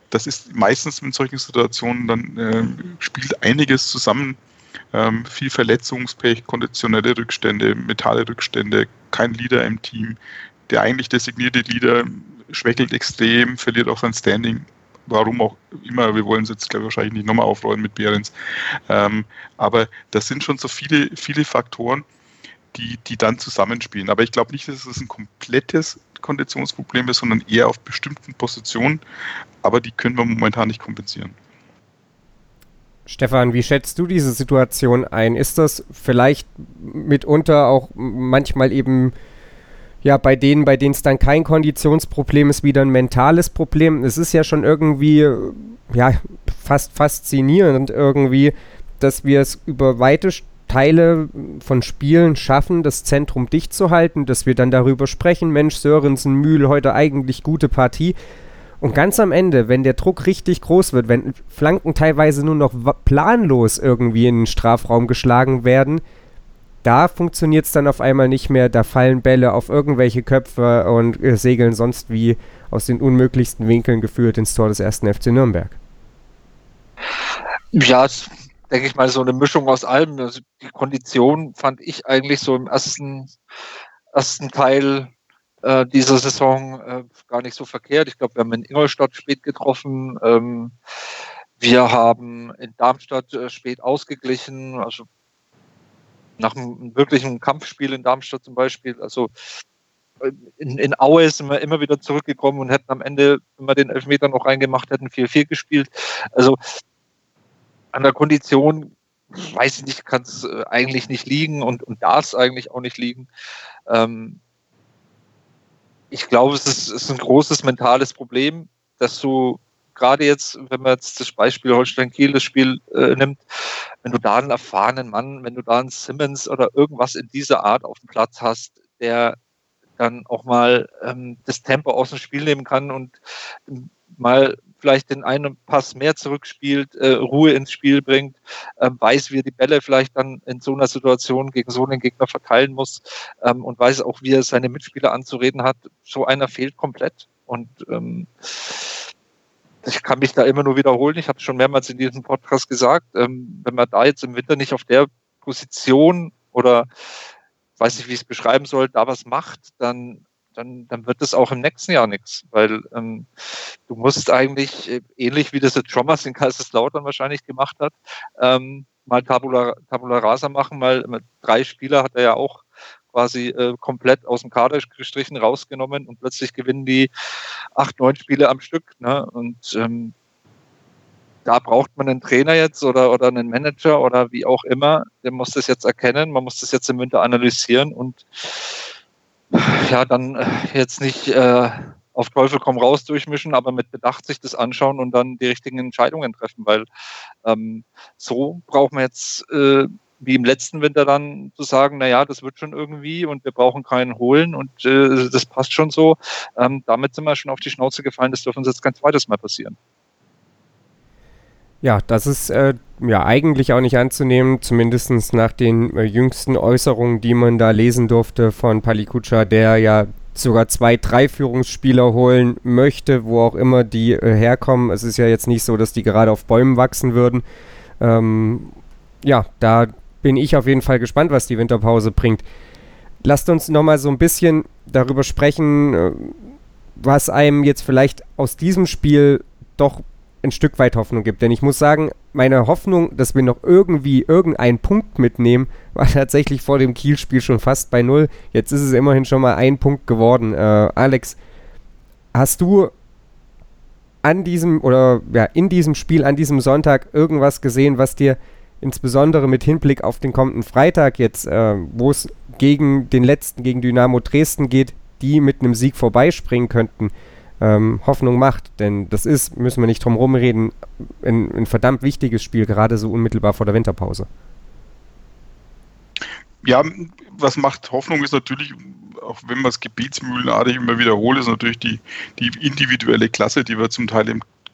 das ist meistens in solchen Situationen, dann äh, spielt einiges zusammen. Ähm, viel Verletzungspech, konditionelle Rückstände, mentale Rückstände, kein Leader im Team. Der eigentlich designierte Leader schwächelt extrem, verliert auch sein Standing. Warum auch immer, wir wollen es jetzt, glaube ich, wahrscheinlich nicht nochmal aufrollen mit Behrens. Ähm, aber das sind schon so viele, viele Faktoren, die, die dann zusammenspielen. Aber ich glaube nicht, dass es ein komplettes Konditionsproblem ist, sondern eher auf bestimmten Positionen. Aber die können wir momentan nicht kompensieren.
Stefan, wie schätzt du diese Situation ein? Ist das vielleicht mitunter auch manchmal eben, ja, bei denen, bei denen es dann kein Konditionsproblem ist, wieder ein mentales Problem? Es ist ja schon irgendwie, ja, fast faszinierend irgendwie, dass wir es über weite Teile von Spielen schaffen, das Zentrum dicht zu halten, dass wir dann darüber sprechen, Mensch, Sörensen, Mühl, heute eigentlich gute Partie. Und ganz am Ende, wenn der Druck richtig groß wird, wenn Flanken teilweise nur noch planlos irgendwie in den Strafraum geschlagen werden, da funktioniert es dann auf einmal nicht mehr, da fallen Bälle auf irgendwelche Köpfe und äh, segeln sonst wie aus den unmöglichsten Winkeln geführt ins Tor des ersten F C Nürnberg.
Ja, es, denke ich mal, so eine Mischung aus allem. Also die Kondition fand ich eigentlich so im ersten, ersten Teil äh, dieser Saison äh, gar nicht so verkehrt. Ich glaube, wir haben in Ingolstadt spät getroffen. Ähm, wir haben in Darmstadt äh, spät ausgeglichen. Also nach einem wirklichen Kampfspiel in Darmstadt zum Beispiel. Also in, in Aue sind wir immer wieder zurückgekommen und hätten am Ende, wenn wir den Elfmeter noch reingemacht hätten, vier vier gespielt. Also an der Kondition, weiß ich nicht, kann es eigentlich nicht liegen und, und darf es eigentlich auch nicht liegen. Ähm, ich glaube, es ist, ist ein großes mentales Problem, dass du gerade jetzt, wenn man jetzt das Beispiel Holstein-Kiel, das Spiel äh, nimmt, wenn du da einen erfahrenen Mann, wenn du da einen Simmons oder irgendwas in dieser Art auf dem Platz hast, der dann auch mal ähm, das Tempo aus dem Spiel nehmen kann und mal vielleicht den einen Pass mehr zurückspielt, äh, Ruhe ins Spiel bringt, äh, weiß, wie er die Bälle vielleicht dann in so einer Situation gegen so einen Gegner verteilen muss ähm, und weiß auch, wie er seine Mitspieler anzureden hat. So einer fehlt komplett. Und ähm, ich kann mich da immer nur wiederholen. Ich habe es schon mehrmals in diesem Podcast gesagt, ähm, wenn man da jetzt im Winter nicht auf der Position oder weiß nicht, wie ich es beschreiben soll, da was macht, dann, dann, dann wird es auch im nächsten Jahr nichts. Weil ähm, du musst eigentlich, äh, ähnlich wie das der Trommers in Kaiserslautern wahrscheinlich gemacht hat, ähm, mal Tabula, Tabula Rasa machen, mal mit drei Spieler hat er ja auch quasi äh, komplett aus dem Kader gestrichen, rausgenommen und plötzlich gewinnen die acht, neun Spiele am Stück. Ne? Und ähm, da braucht man einen Trainer jetzt oder, oder einen Manager oder wie auch immer, der muss das jetzt erkennen, man muss das jetzt im Winter analysieren und ja, dann äh, jetzt nicht äh, auf Teufel komm raus durchmischen, aber mit Bedacht sich das anschauen und dann die richtigen Entscheidungen treffen, weil ähm, so braucht man jetzt äh, wie im letzten Winter dann zu sagen, naja, das wird schon irgendwie und wir brauchen keinen holen und äh, das passt schon so. Ähm, damit sind wir schon auf die Schnauze gefallen, das dürfen uns jetzt kein zweites Mal passieren.
Ja, das ist äh, ja eigentlich auch nicht anzunehmen, zumindest nach den äh, jüngsten Äußerungen, die man da lesen durfte von Palikutscha, der ja sogar zwei, drei Führungsspieler holen möchte, wo auch immer die äh, herkommen. Es ist ja jetzt nicht so, dass die gerade auf Bäumen wachsen würden. Ähm, ja, da bin ich auf jeden Fall gespannt, was die Winterpause bringt. Lasst uns nochmal so ein bisschen darüber sprechen, äh, was einem jetzt vielleicht aus diesem Spiel doch ein Stück weit Hoffnung gibt. Denn ich muss sagen, meine Hoffnung, dass wir noch irgendwie irgendeinen Punkt mitnehmen, war tatsächlich vor dem Kiel-Spiel schon fast bei null. Jetzt ist es immerhin schon mal ein Punkt geworden. Äh, Alex, hast du an diesem oder ja in diesem Spiel, an diesem Sonntag irgendwas gesehen, was dir insbesondere mit Hinblick auf den kommenden Freitag jetzt, äh, wo es gegen den letzten, gegen Dynamo Dresden geht, die mit einem Sieg vorbeispringen könnten, Ähm, Hoffnung macht, denn das ist, müssen wir nicht drum rumreden, ein, ein verdammt wichtiges Spiel, gerade so unmittelbar vor der Winterpause.
Ja, was macht Hoffnung ist natürlich, auch wenn man es gebetsmühlenartig immer wiederholt, ist natürlich die, die individuelle Klasse, die wir zum Teil im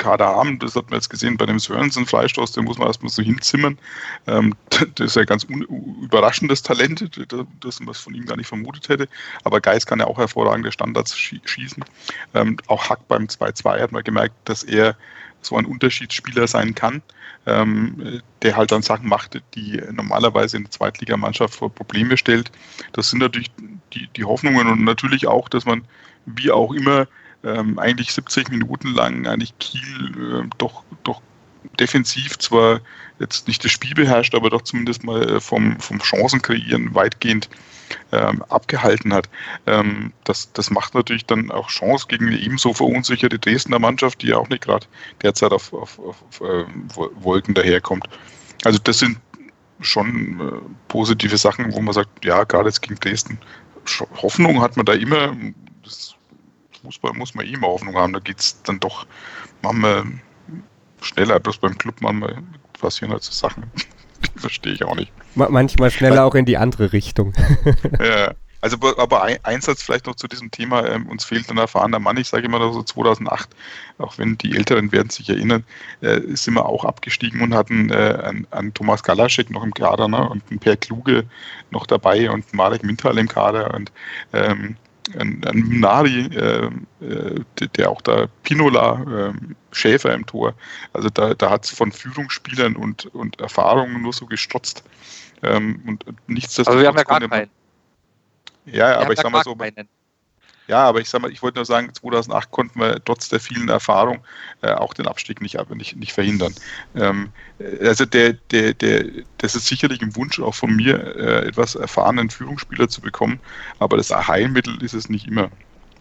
Kader haben. Das hat man jetzt gesehen bei dem Sörensen-Freistoß, den muss man erstmal so hinzimmern. Ähm, das ist ja ganz un- überraschendes Talent, das man von ihm gar nicht vermutet hätte. Aber Geis kann ja auch hervorragende Standards schie- schießen. Ähm, auch Hack beim zwei zwei hat man gemerkt, dass er so ein Unterschiedsspieler sein kann, ähm, der halt dann Sachen macht, die normalerweise in der Zweitligamannschaft vor Probleme stellt. Das sind natürlich die, die Hoffnungen und natürlich auch, dass man wie auch immer ähm, eigentlich siebzig Minuten lang eigentlich Kiel äh, doch, doch defensiv zwar jetzt nicht das Spiel beherrscht, aber doch zumindest mal vom, vom Chancenkreieren weitgehend ähm, abgehalten hat. Ähm, das, das macht natürlich dann auch Chance gegen eine ebenso verunsicherte Dresdner Mannschaft, die ja auch nicht gerade derzeit auf, auf, auf, auf äh, Wolken daherkommt. Also das sind schon äh, positive Sachen, wo man sagt, ja, gerade jetzt gegen Dresden, Hoffnung hat man da immer. Das Fußball muss man eh immer Hoffnung haben, da geht es dann doch manchmal schneller, bloß beim Club manchmal passieren halt so Sachen, die verstehe ich auch nicht.
Manchmal schneller Weil, auch in die andere Richtung.
Ja, also aber ein, ein Satz vielleicht noch zu diesem Thema, ähm, uns fehlt ein erfahrener Mann, ich sage immer noch so zweitausendacht, auch wenn die Älteren werden sich erinnern, äh, sind wir auch abgestiegen und hatten äh, einen, einen Thomas Galaschek noch im Kader, ne, und einen Per Kluge noch dabei und einen Marek Mintal im Kader und ähm, ein, ein Minari, äh, der, der auch da Pinola, äh, Schäfer im Tor, also da, da hat es von Führungsspielern und, und Erfahrungen nur so gestrotzt. Ähm, und nichtsdestotrotz.
Also wir haben ja gar keinen.
Ja,
wir
aber ich sag mal so.
Keinen.
Ja, aber ich sag mal, ich wollte nur sagen, zweitausendacht konnten wir trotz der vielen Erfahrung äh, auch den Abstieg nicht, nicht, nicht verhindern. Ähm, also der, der, der, das ist sicherlich ein Wunsch auch von mir, äh, etwas erfahrenen Führungsspieler zu bekommen, aber das Heilmittel ist es nicht immer.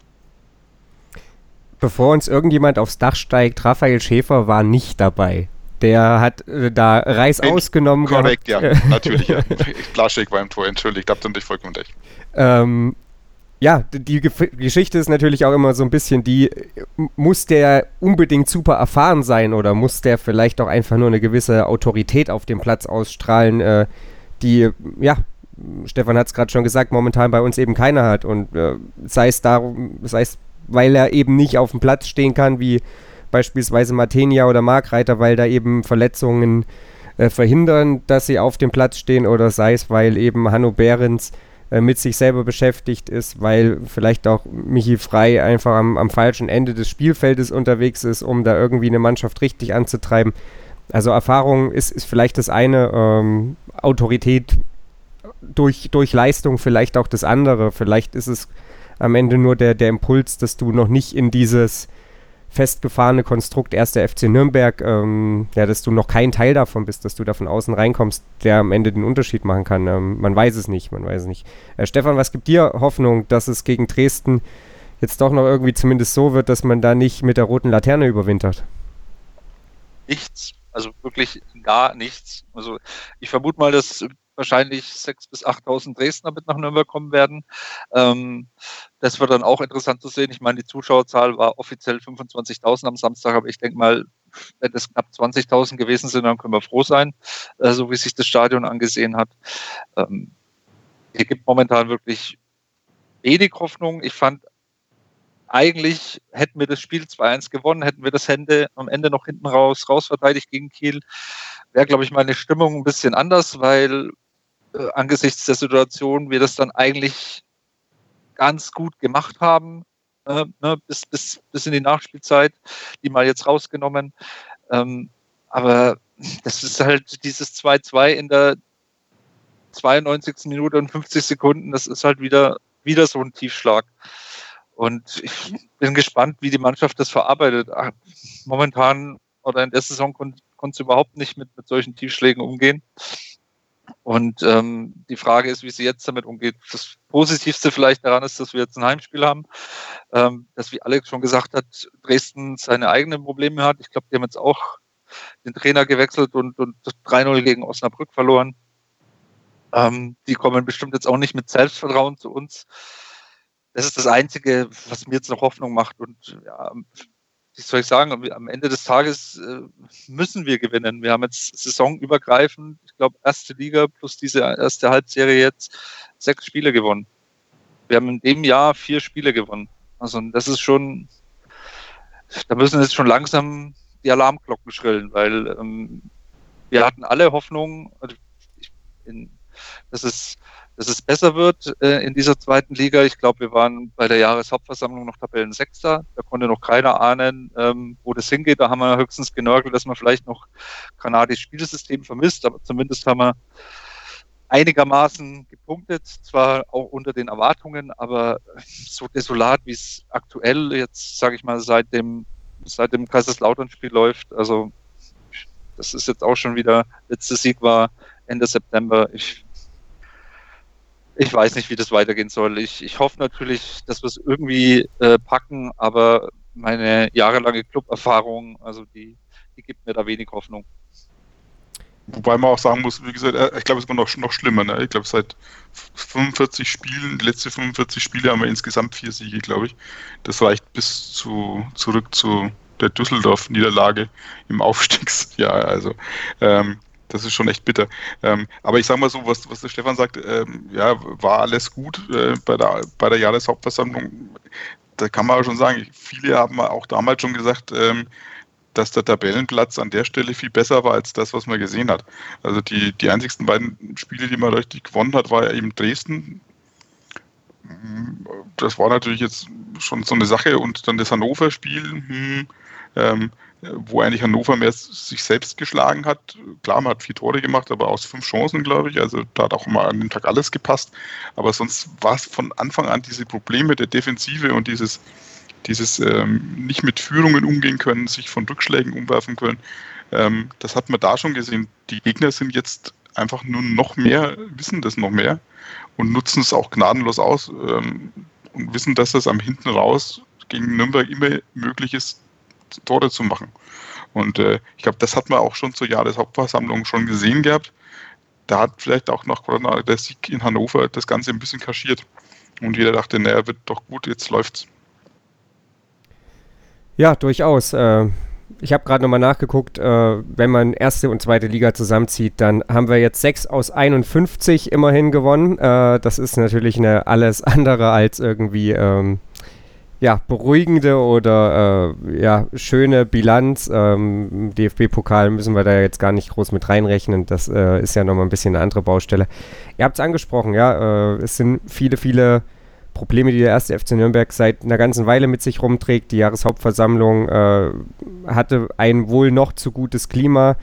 Bevor uns irgendjemand aufs Dach steigt, Raphael Schäfer war nicht dabei. Der hat äh, da Reis Ent- ausgenommen.
Korrekt, gehabt. Ja, natürlich. Ja. Glaschek war im Tor, entschuldigt, habt ihr nicht vollkommen recht.
Ähm, Ja, die Ge- Geschichte ist natürlich auch immer so ein bisschen die, muss der unbedingt super erfahren sein oder muss der vielleicht auch einfach nur eine gewisse Autorität auf dem Platz ausstrahlen, äh, die, ja, Stefan hat es gerade schon gesagt, momentan bei uns eben keiner hat und äh, sei es darum, sei es, weil er eben nicht auf dem Platz stehen kann, wie beispielsweise Martenia oder Markreiter, weil da eben Verletzungen äh, verhindern, dass sie auf dem Platz stehen oder sei es, weil eben Hanno Behrens mit sich selber beschäftigt ist, weil vielleicht auch Michi Frei einfach am, am falschen Ende des Spielfeldes unterwegs ist, um da irgendwie eine Mannschaft richtig anzutreiben. Also Erfahrung ist, ist vielleicht das eine, ähm, Autorität durch, durch Leistung vielleicht auch das andere. Vielleicht ist es am Ende nur der, der Impuls, dass du noch nicht in dieses festgefahrene Konstrukt erster F C Nürnberg, ähm, ja, dass du noch kein Teil davon bist, dass du da von außen reinkommst, der am Ende den Unterschied machen kann. Ähm, man weiß es nicht, man weiß es nicht. Äh, Stefan, was gibt dir Hoffnung, dass es gegen Dresden jetzt doch noch irgendwie zumindest so wird, dass man da nicht mit der roten Laterne überwintert?
Nichts, also wirklich gar nichts. Also ich vermute mal, dass wahrscheinlich sechstausend bis achttausend Dresdner mit nach Nürnberg kommen werden. Ähm, das wird dann auch interessant zu sehen. Ich meine, die Zuschauerzahl war offiziell fünfundzwanzigtausend am Samstag, aber ich denke mal, wenn es knapp zwanzigtausend gewesen sind, dann können wir froh sein, äh, so wie sich das Stadion angesehen hat. Ähm, hier gibt momentan wirklich wenig Hoffnung. Ich fand, eigentlich hätten wir das Spiel zwei eins gewonnen, hätten wir das Hände am Ende noch hinten raus, raus verteidigt gegen Kiel, wäre, glaube ich, meine Stimmung ein bisschen anders, weil äh, angesichts der Situation wir das dann eigentlich ganz gut gemacht haben, äh, ne, bis, bis, bis in die Nachspielzeit, die mal jetzt rausgenommen. Ähm, aber das ist halt dieses zwei zwei in der zweiundneunzigsten Minute und fünfzig Sekunden, das ist halt wieder, wieder so ein Tiefschlag. Und ich bin gespannt, wie die Mannschaft das verarbeitet. Ach, momentan oder in der Saison kon- konnte sie überhaupt nicht mit, mit solchen Tiefschlägen umgehen. Und ähm, die Frage ist, wie sie jetzt damit umgeht. Das Positivste vielleicht daran ist, dass wir jetzt ein Heimspiel haben, ähm, dass, wie Alex schon gesagt hat, Dresden seine eigenen Probleme hat. Ich glaube, die haben jetzt auch den Trainer gewechselt und, und drei null gegen Osnabrück verloren. Ähm, die kommen bestimmt jetzt auch nicht mit Selbstvertrauen zu uns. Das ist das Einzige, was mir jetzt noch Hoffnung macht. Und ja, wie soll ich sagen, am Ende des Tages äh, müssen wir gewinnen. Wir haben jetzt saisonübergreifend, ich glaube, erste Liga plus diese erste Halbserie jetzt sechs Spiele gewonnen. Wir haben in dem Jahr vier Spiele gewonnen. Also das ist schon, da müssen jetzt schon langsam die Alarmglocken schrillen, weil ähm, wir hatten alle Hoffnung, also ich, in, dass, es, dass es besser wird äh, in dieser zweiten Liga. Ich glaube, wir waren bei der Jahreshauptversammlung noch Tabellensechster. Da konnte noch keiner ahnen, ähm, wo das hingeht. Da haben wir höchstens genörgelt, dass man vielleicht noch kanadisches Spielsystem vermisst, aber zumindest haben wir einigermaßen gepunktet, zwar auch unter den Erwartungen, aber so desolat, wie es aktuell jetzt, sage ich mal, seit dem seit dem Kaiserslautern-Spiel läuft, also das ist jetzt auch schon wieder, letzter Sieg war Ende September. Ich, ich weiß nicht, wie das weitergehen soll. Ich, ich hoffe natürlich, dass wir es irgendwie äh, packen, aber meine jahrelange Club-Erfahrung, also die, die gibt mir da wenig Hoffnung.
Wobei man auch sagen muss, wie gesagt, ich glaube, es war noch, noch schlimmer. Ne? Ich glaube, seit fünfundvierzig Spielen, die letzten fünfundvierzig Spiele haben wir insgesamt vier Siege, glaube ich. Das reicht bis zu zurück zu der Düsseldorf-Niederlage im Aufstiegsjahr. Also ähm, das ist schon echt bitter. Ähm, aber ich sage mal so, was, was der Stefan sagt, ähm, ja, war alles gut äh, bei der, bei der Jahreshauptversammlung. Da kann man schon sagen, viele haben auch damals schon gesagt, ähm, dass der Tabellenplatz an der Stelle viel besser war als das, was man gesehen hat. Also die, die einzigsten beiden Spiele, die man richtig gewonnen hat, war ja eben Dresden. Das war natürlich jetzt schon so eine Sache. Und dann das Hannover-Spiel, hm, ähm, wo eigentlich Hannover mehr sich selbst geschlagen hat. Klar, man hat vier Tore gemacht, aber aus fünf Chancen, glaube ich. Also da hat auch immer an dem Tag alles gepasst. Aber sonst war es von Anfang an diese Probleme der Defensive und dieses dieses ähm, nicht mit Führungen umgehen können, sich von Rückschlägen umwerfen können, ähm, das hat man da schon gesehen. Die Gegner sind jetzt einfach nur noch mehr, wissen das noch mehr und nutzen es auch gnadenlos aus ähm, und wissen, dass es am hinten raus gegen Nürnberg immer möglich ist, Tore zu machen. Und äh, ich glaube, das hat man auch schon zur Jahreshauptversammlung schon gesehen gehabt. Da hat vielleicht auch nach Corona der Sieg in Hannover das Ganze ein bisschen kaschiert. Und jeder dachte, naja, wird doch gut, jetzt läuft's.
Ja, durchaus. Äh, ich habe gerade nochmal nachgeguckt, äh, wenn man erste und zweite Liga zusammenzieht, dann haben wir jetzt sechs aus einundfünfzig immerhin gewonnen. Äh, das ist natürlich eine alles andere als irgendwie ähm, ja, beruhigende oder äh, ja, schöne Bilanz. Ähm, D F B-Pokal müssen wir da jetzt gar nicht groß mit reinrechnen. Das äh, ist ja nochmal ein bisschen eine andere Baustelle. Ihr habt es angesprochen, ja, äh, es sind viele, viele Probleme, die der erste F C Nürnberg seit einer ganzen Weile mit sich rumträgt. Die Jahreshauptversammlung äh, hatte ein wohl noch zu gutes Klima,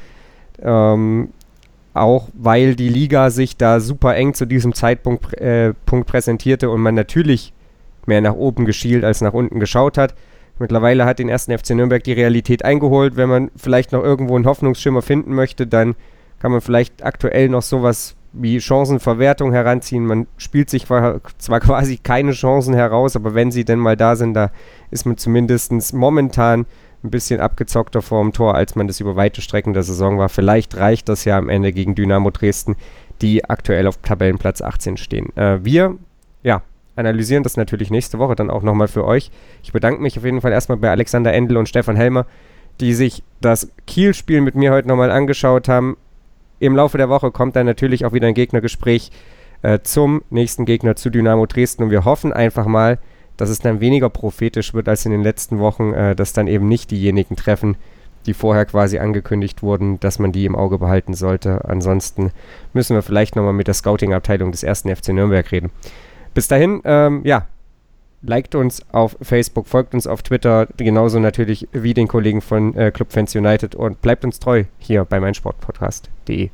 ähm, auch weil die Liga sich da super eng zu diesem Zeitpunkt äh, Punkt präsentierte und man natürlich mehr nach oben geschielt als nach unten geschaut hat. Mittlerweile hat den ersten F C Nürnberg die Realität eingeholt. Wenn man vielleicht noch irgendwo einen Hoffnungsschimmer finden möchte, dann kann man vielleicht aktuell noch sowas wie Chancenverwertung heranziehen. Man spielt sich zwar quasi keine Chancen heraus, aber wenn sie denn mal da sind, da ist man zumindest momentan ein bisschen abgezockter vorm Tor, als man das über weite Strecken der Saison war. Vielleicht reicht das ja am Ende gegen Dynamo Dresden, die aktuell auf Tabellenplatz achtzehn stehen. Äh, wir, ja, analysieren das natürlich nächste Woche dann auch nochmal für euch. Ich bedanke mich auf jeden Fall erstmal bei Alexander Endel und Stefan Helmer, die sich das Kiel-Spiel mit mir heute nochmal angeschaut haben. Im Laufe der Woche kommt dann natürlich auch wieder ein Gegnergespräch äh, zum nächsten Gegner, zu Dynamo Dresden. Und wir hoffen einfach mal, dass es dann weniger prophetisch wird als in den letzten Wochen, äh, dass dann eben nicht diejenigen treffen, die vorher quasi angekündigt wurden, dass man die im Auge behalten sollte. Ansonsten müssen wir vielleicht nochmal mit der Scouting-Abteilung des ersten F C Nürnberg reden. Bis dahin, ähm, ja, liked uns auf Facebook, folgt uns auf Twitter, genauso natürlich wie den Kollegen von äh, Clubfans United und bleibt uns treu hier bei meinsportpodcast punkt de.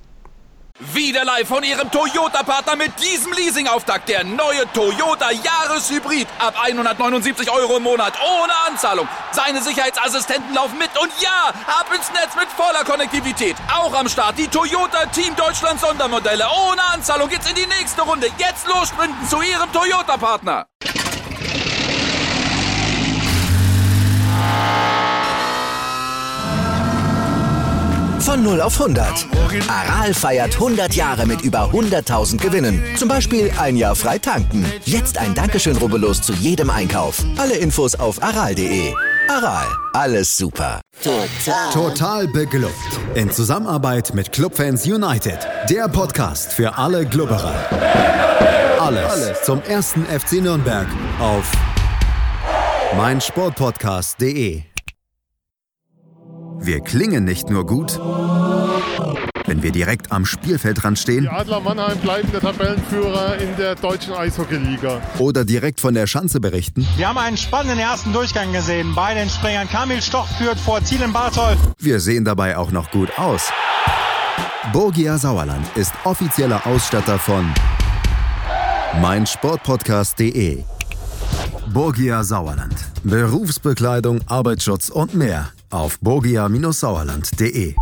Wieder live von Ihrem Toyota-Partner mit diesem Leasing-Auftakt. Der neue Toyota Jahreshybrid. Ab hundertneunundsiebzig Euro im Monat. Ohne Anzahlung. Seine Sicherheitsassistenten laufen mit. Und ja, ab ins Netz mit voller Konnektivität. Auch am Start die Toyota Team Deutschland Sondermodelle. Ohne Anzahlung geht's in die nächste Runde. Jetzt los sprinten zu Ihrem Toyota-Partner.
Von null auf hundert. Aral feiert hundert Jahre mit über hunderttausend Gewinnen. Zum Beispiel ein Jahr frei tanken. Jetzt ein Dankeschön, rubbellos zu jedem Einkauf. Alle Infos auf aral punkt de. Aral, alles super.
Total. Total beglückt. In Zusammenarbeit mit Clubfans United. Der Podcast für alle Glubberer. Alles, alles zum ersten F C Nürnberg auf meinsportpodcast punkt de. Wir klingen nicht nur gut, wenn wir direkt am Spielfeldrand stehen.
Die Adler Mannheim bleiben der Tabellenführer in der deutschen Eishockeyliga.
Oder direkt von der Schanze berichten.
Wir haben einen spannenden ersten Durchgang gesehen. Bei den Springern Kamil Stoch führt vor Zielen Bartol.
Wir sehen dabei auch noch gut aus. Borgia Sauerland ist offizieller Ausstatter von meinsportpodcast punkt de. Borgia Sauerland. Berufsbekleidung, Arbeitsschutz und mehr auf borgia Sauerland punkt de.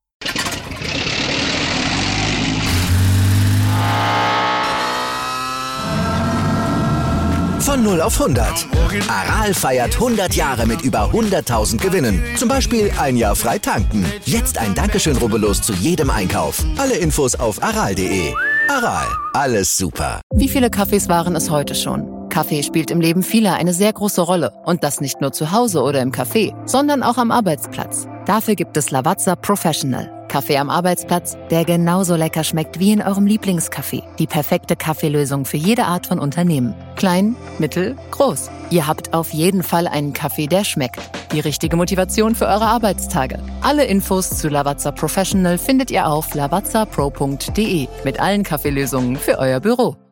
Von null auf hundert. Aral feiert hundert Jahre mit über hunderttausend Gewinnen. Zum Beispiel ein Jahr frei tanken. Jetzt ein Dankeschön, rubbellos zu jedem Einkauf. Alle Infos auf aral punkt de. Aral, alles super.
Wie viele Kaffees waren es heute schon? Kaffee spielt im Leben vieler eine sehr große Rolle. Und das nicht nur zu Hause oder im Café, sondern auch am Arbeitsplatz. Dafür gibt es Lavazza Professional. Kaffee am Arbeitsplatz, der genauso lecker schmeckt wie in eurem Lieblingscafé. Die perfekte Kaffeelösung für jede Art von Unternehmen. Klein, mittel, groß. Ihr habt auf jeden Fall einen Kaffee, der schmeckt. Die richtige Motivation für eure Arbeitstage. Alle Infos zu Lavazza Professional findet ihr auf lavazza pro punkt de mit allen Kaffeelösungen für euer Büro.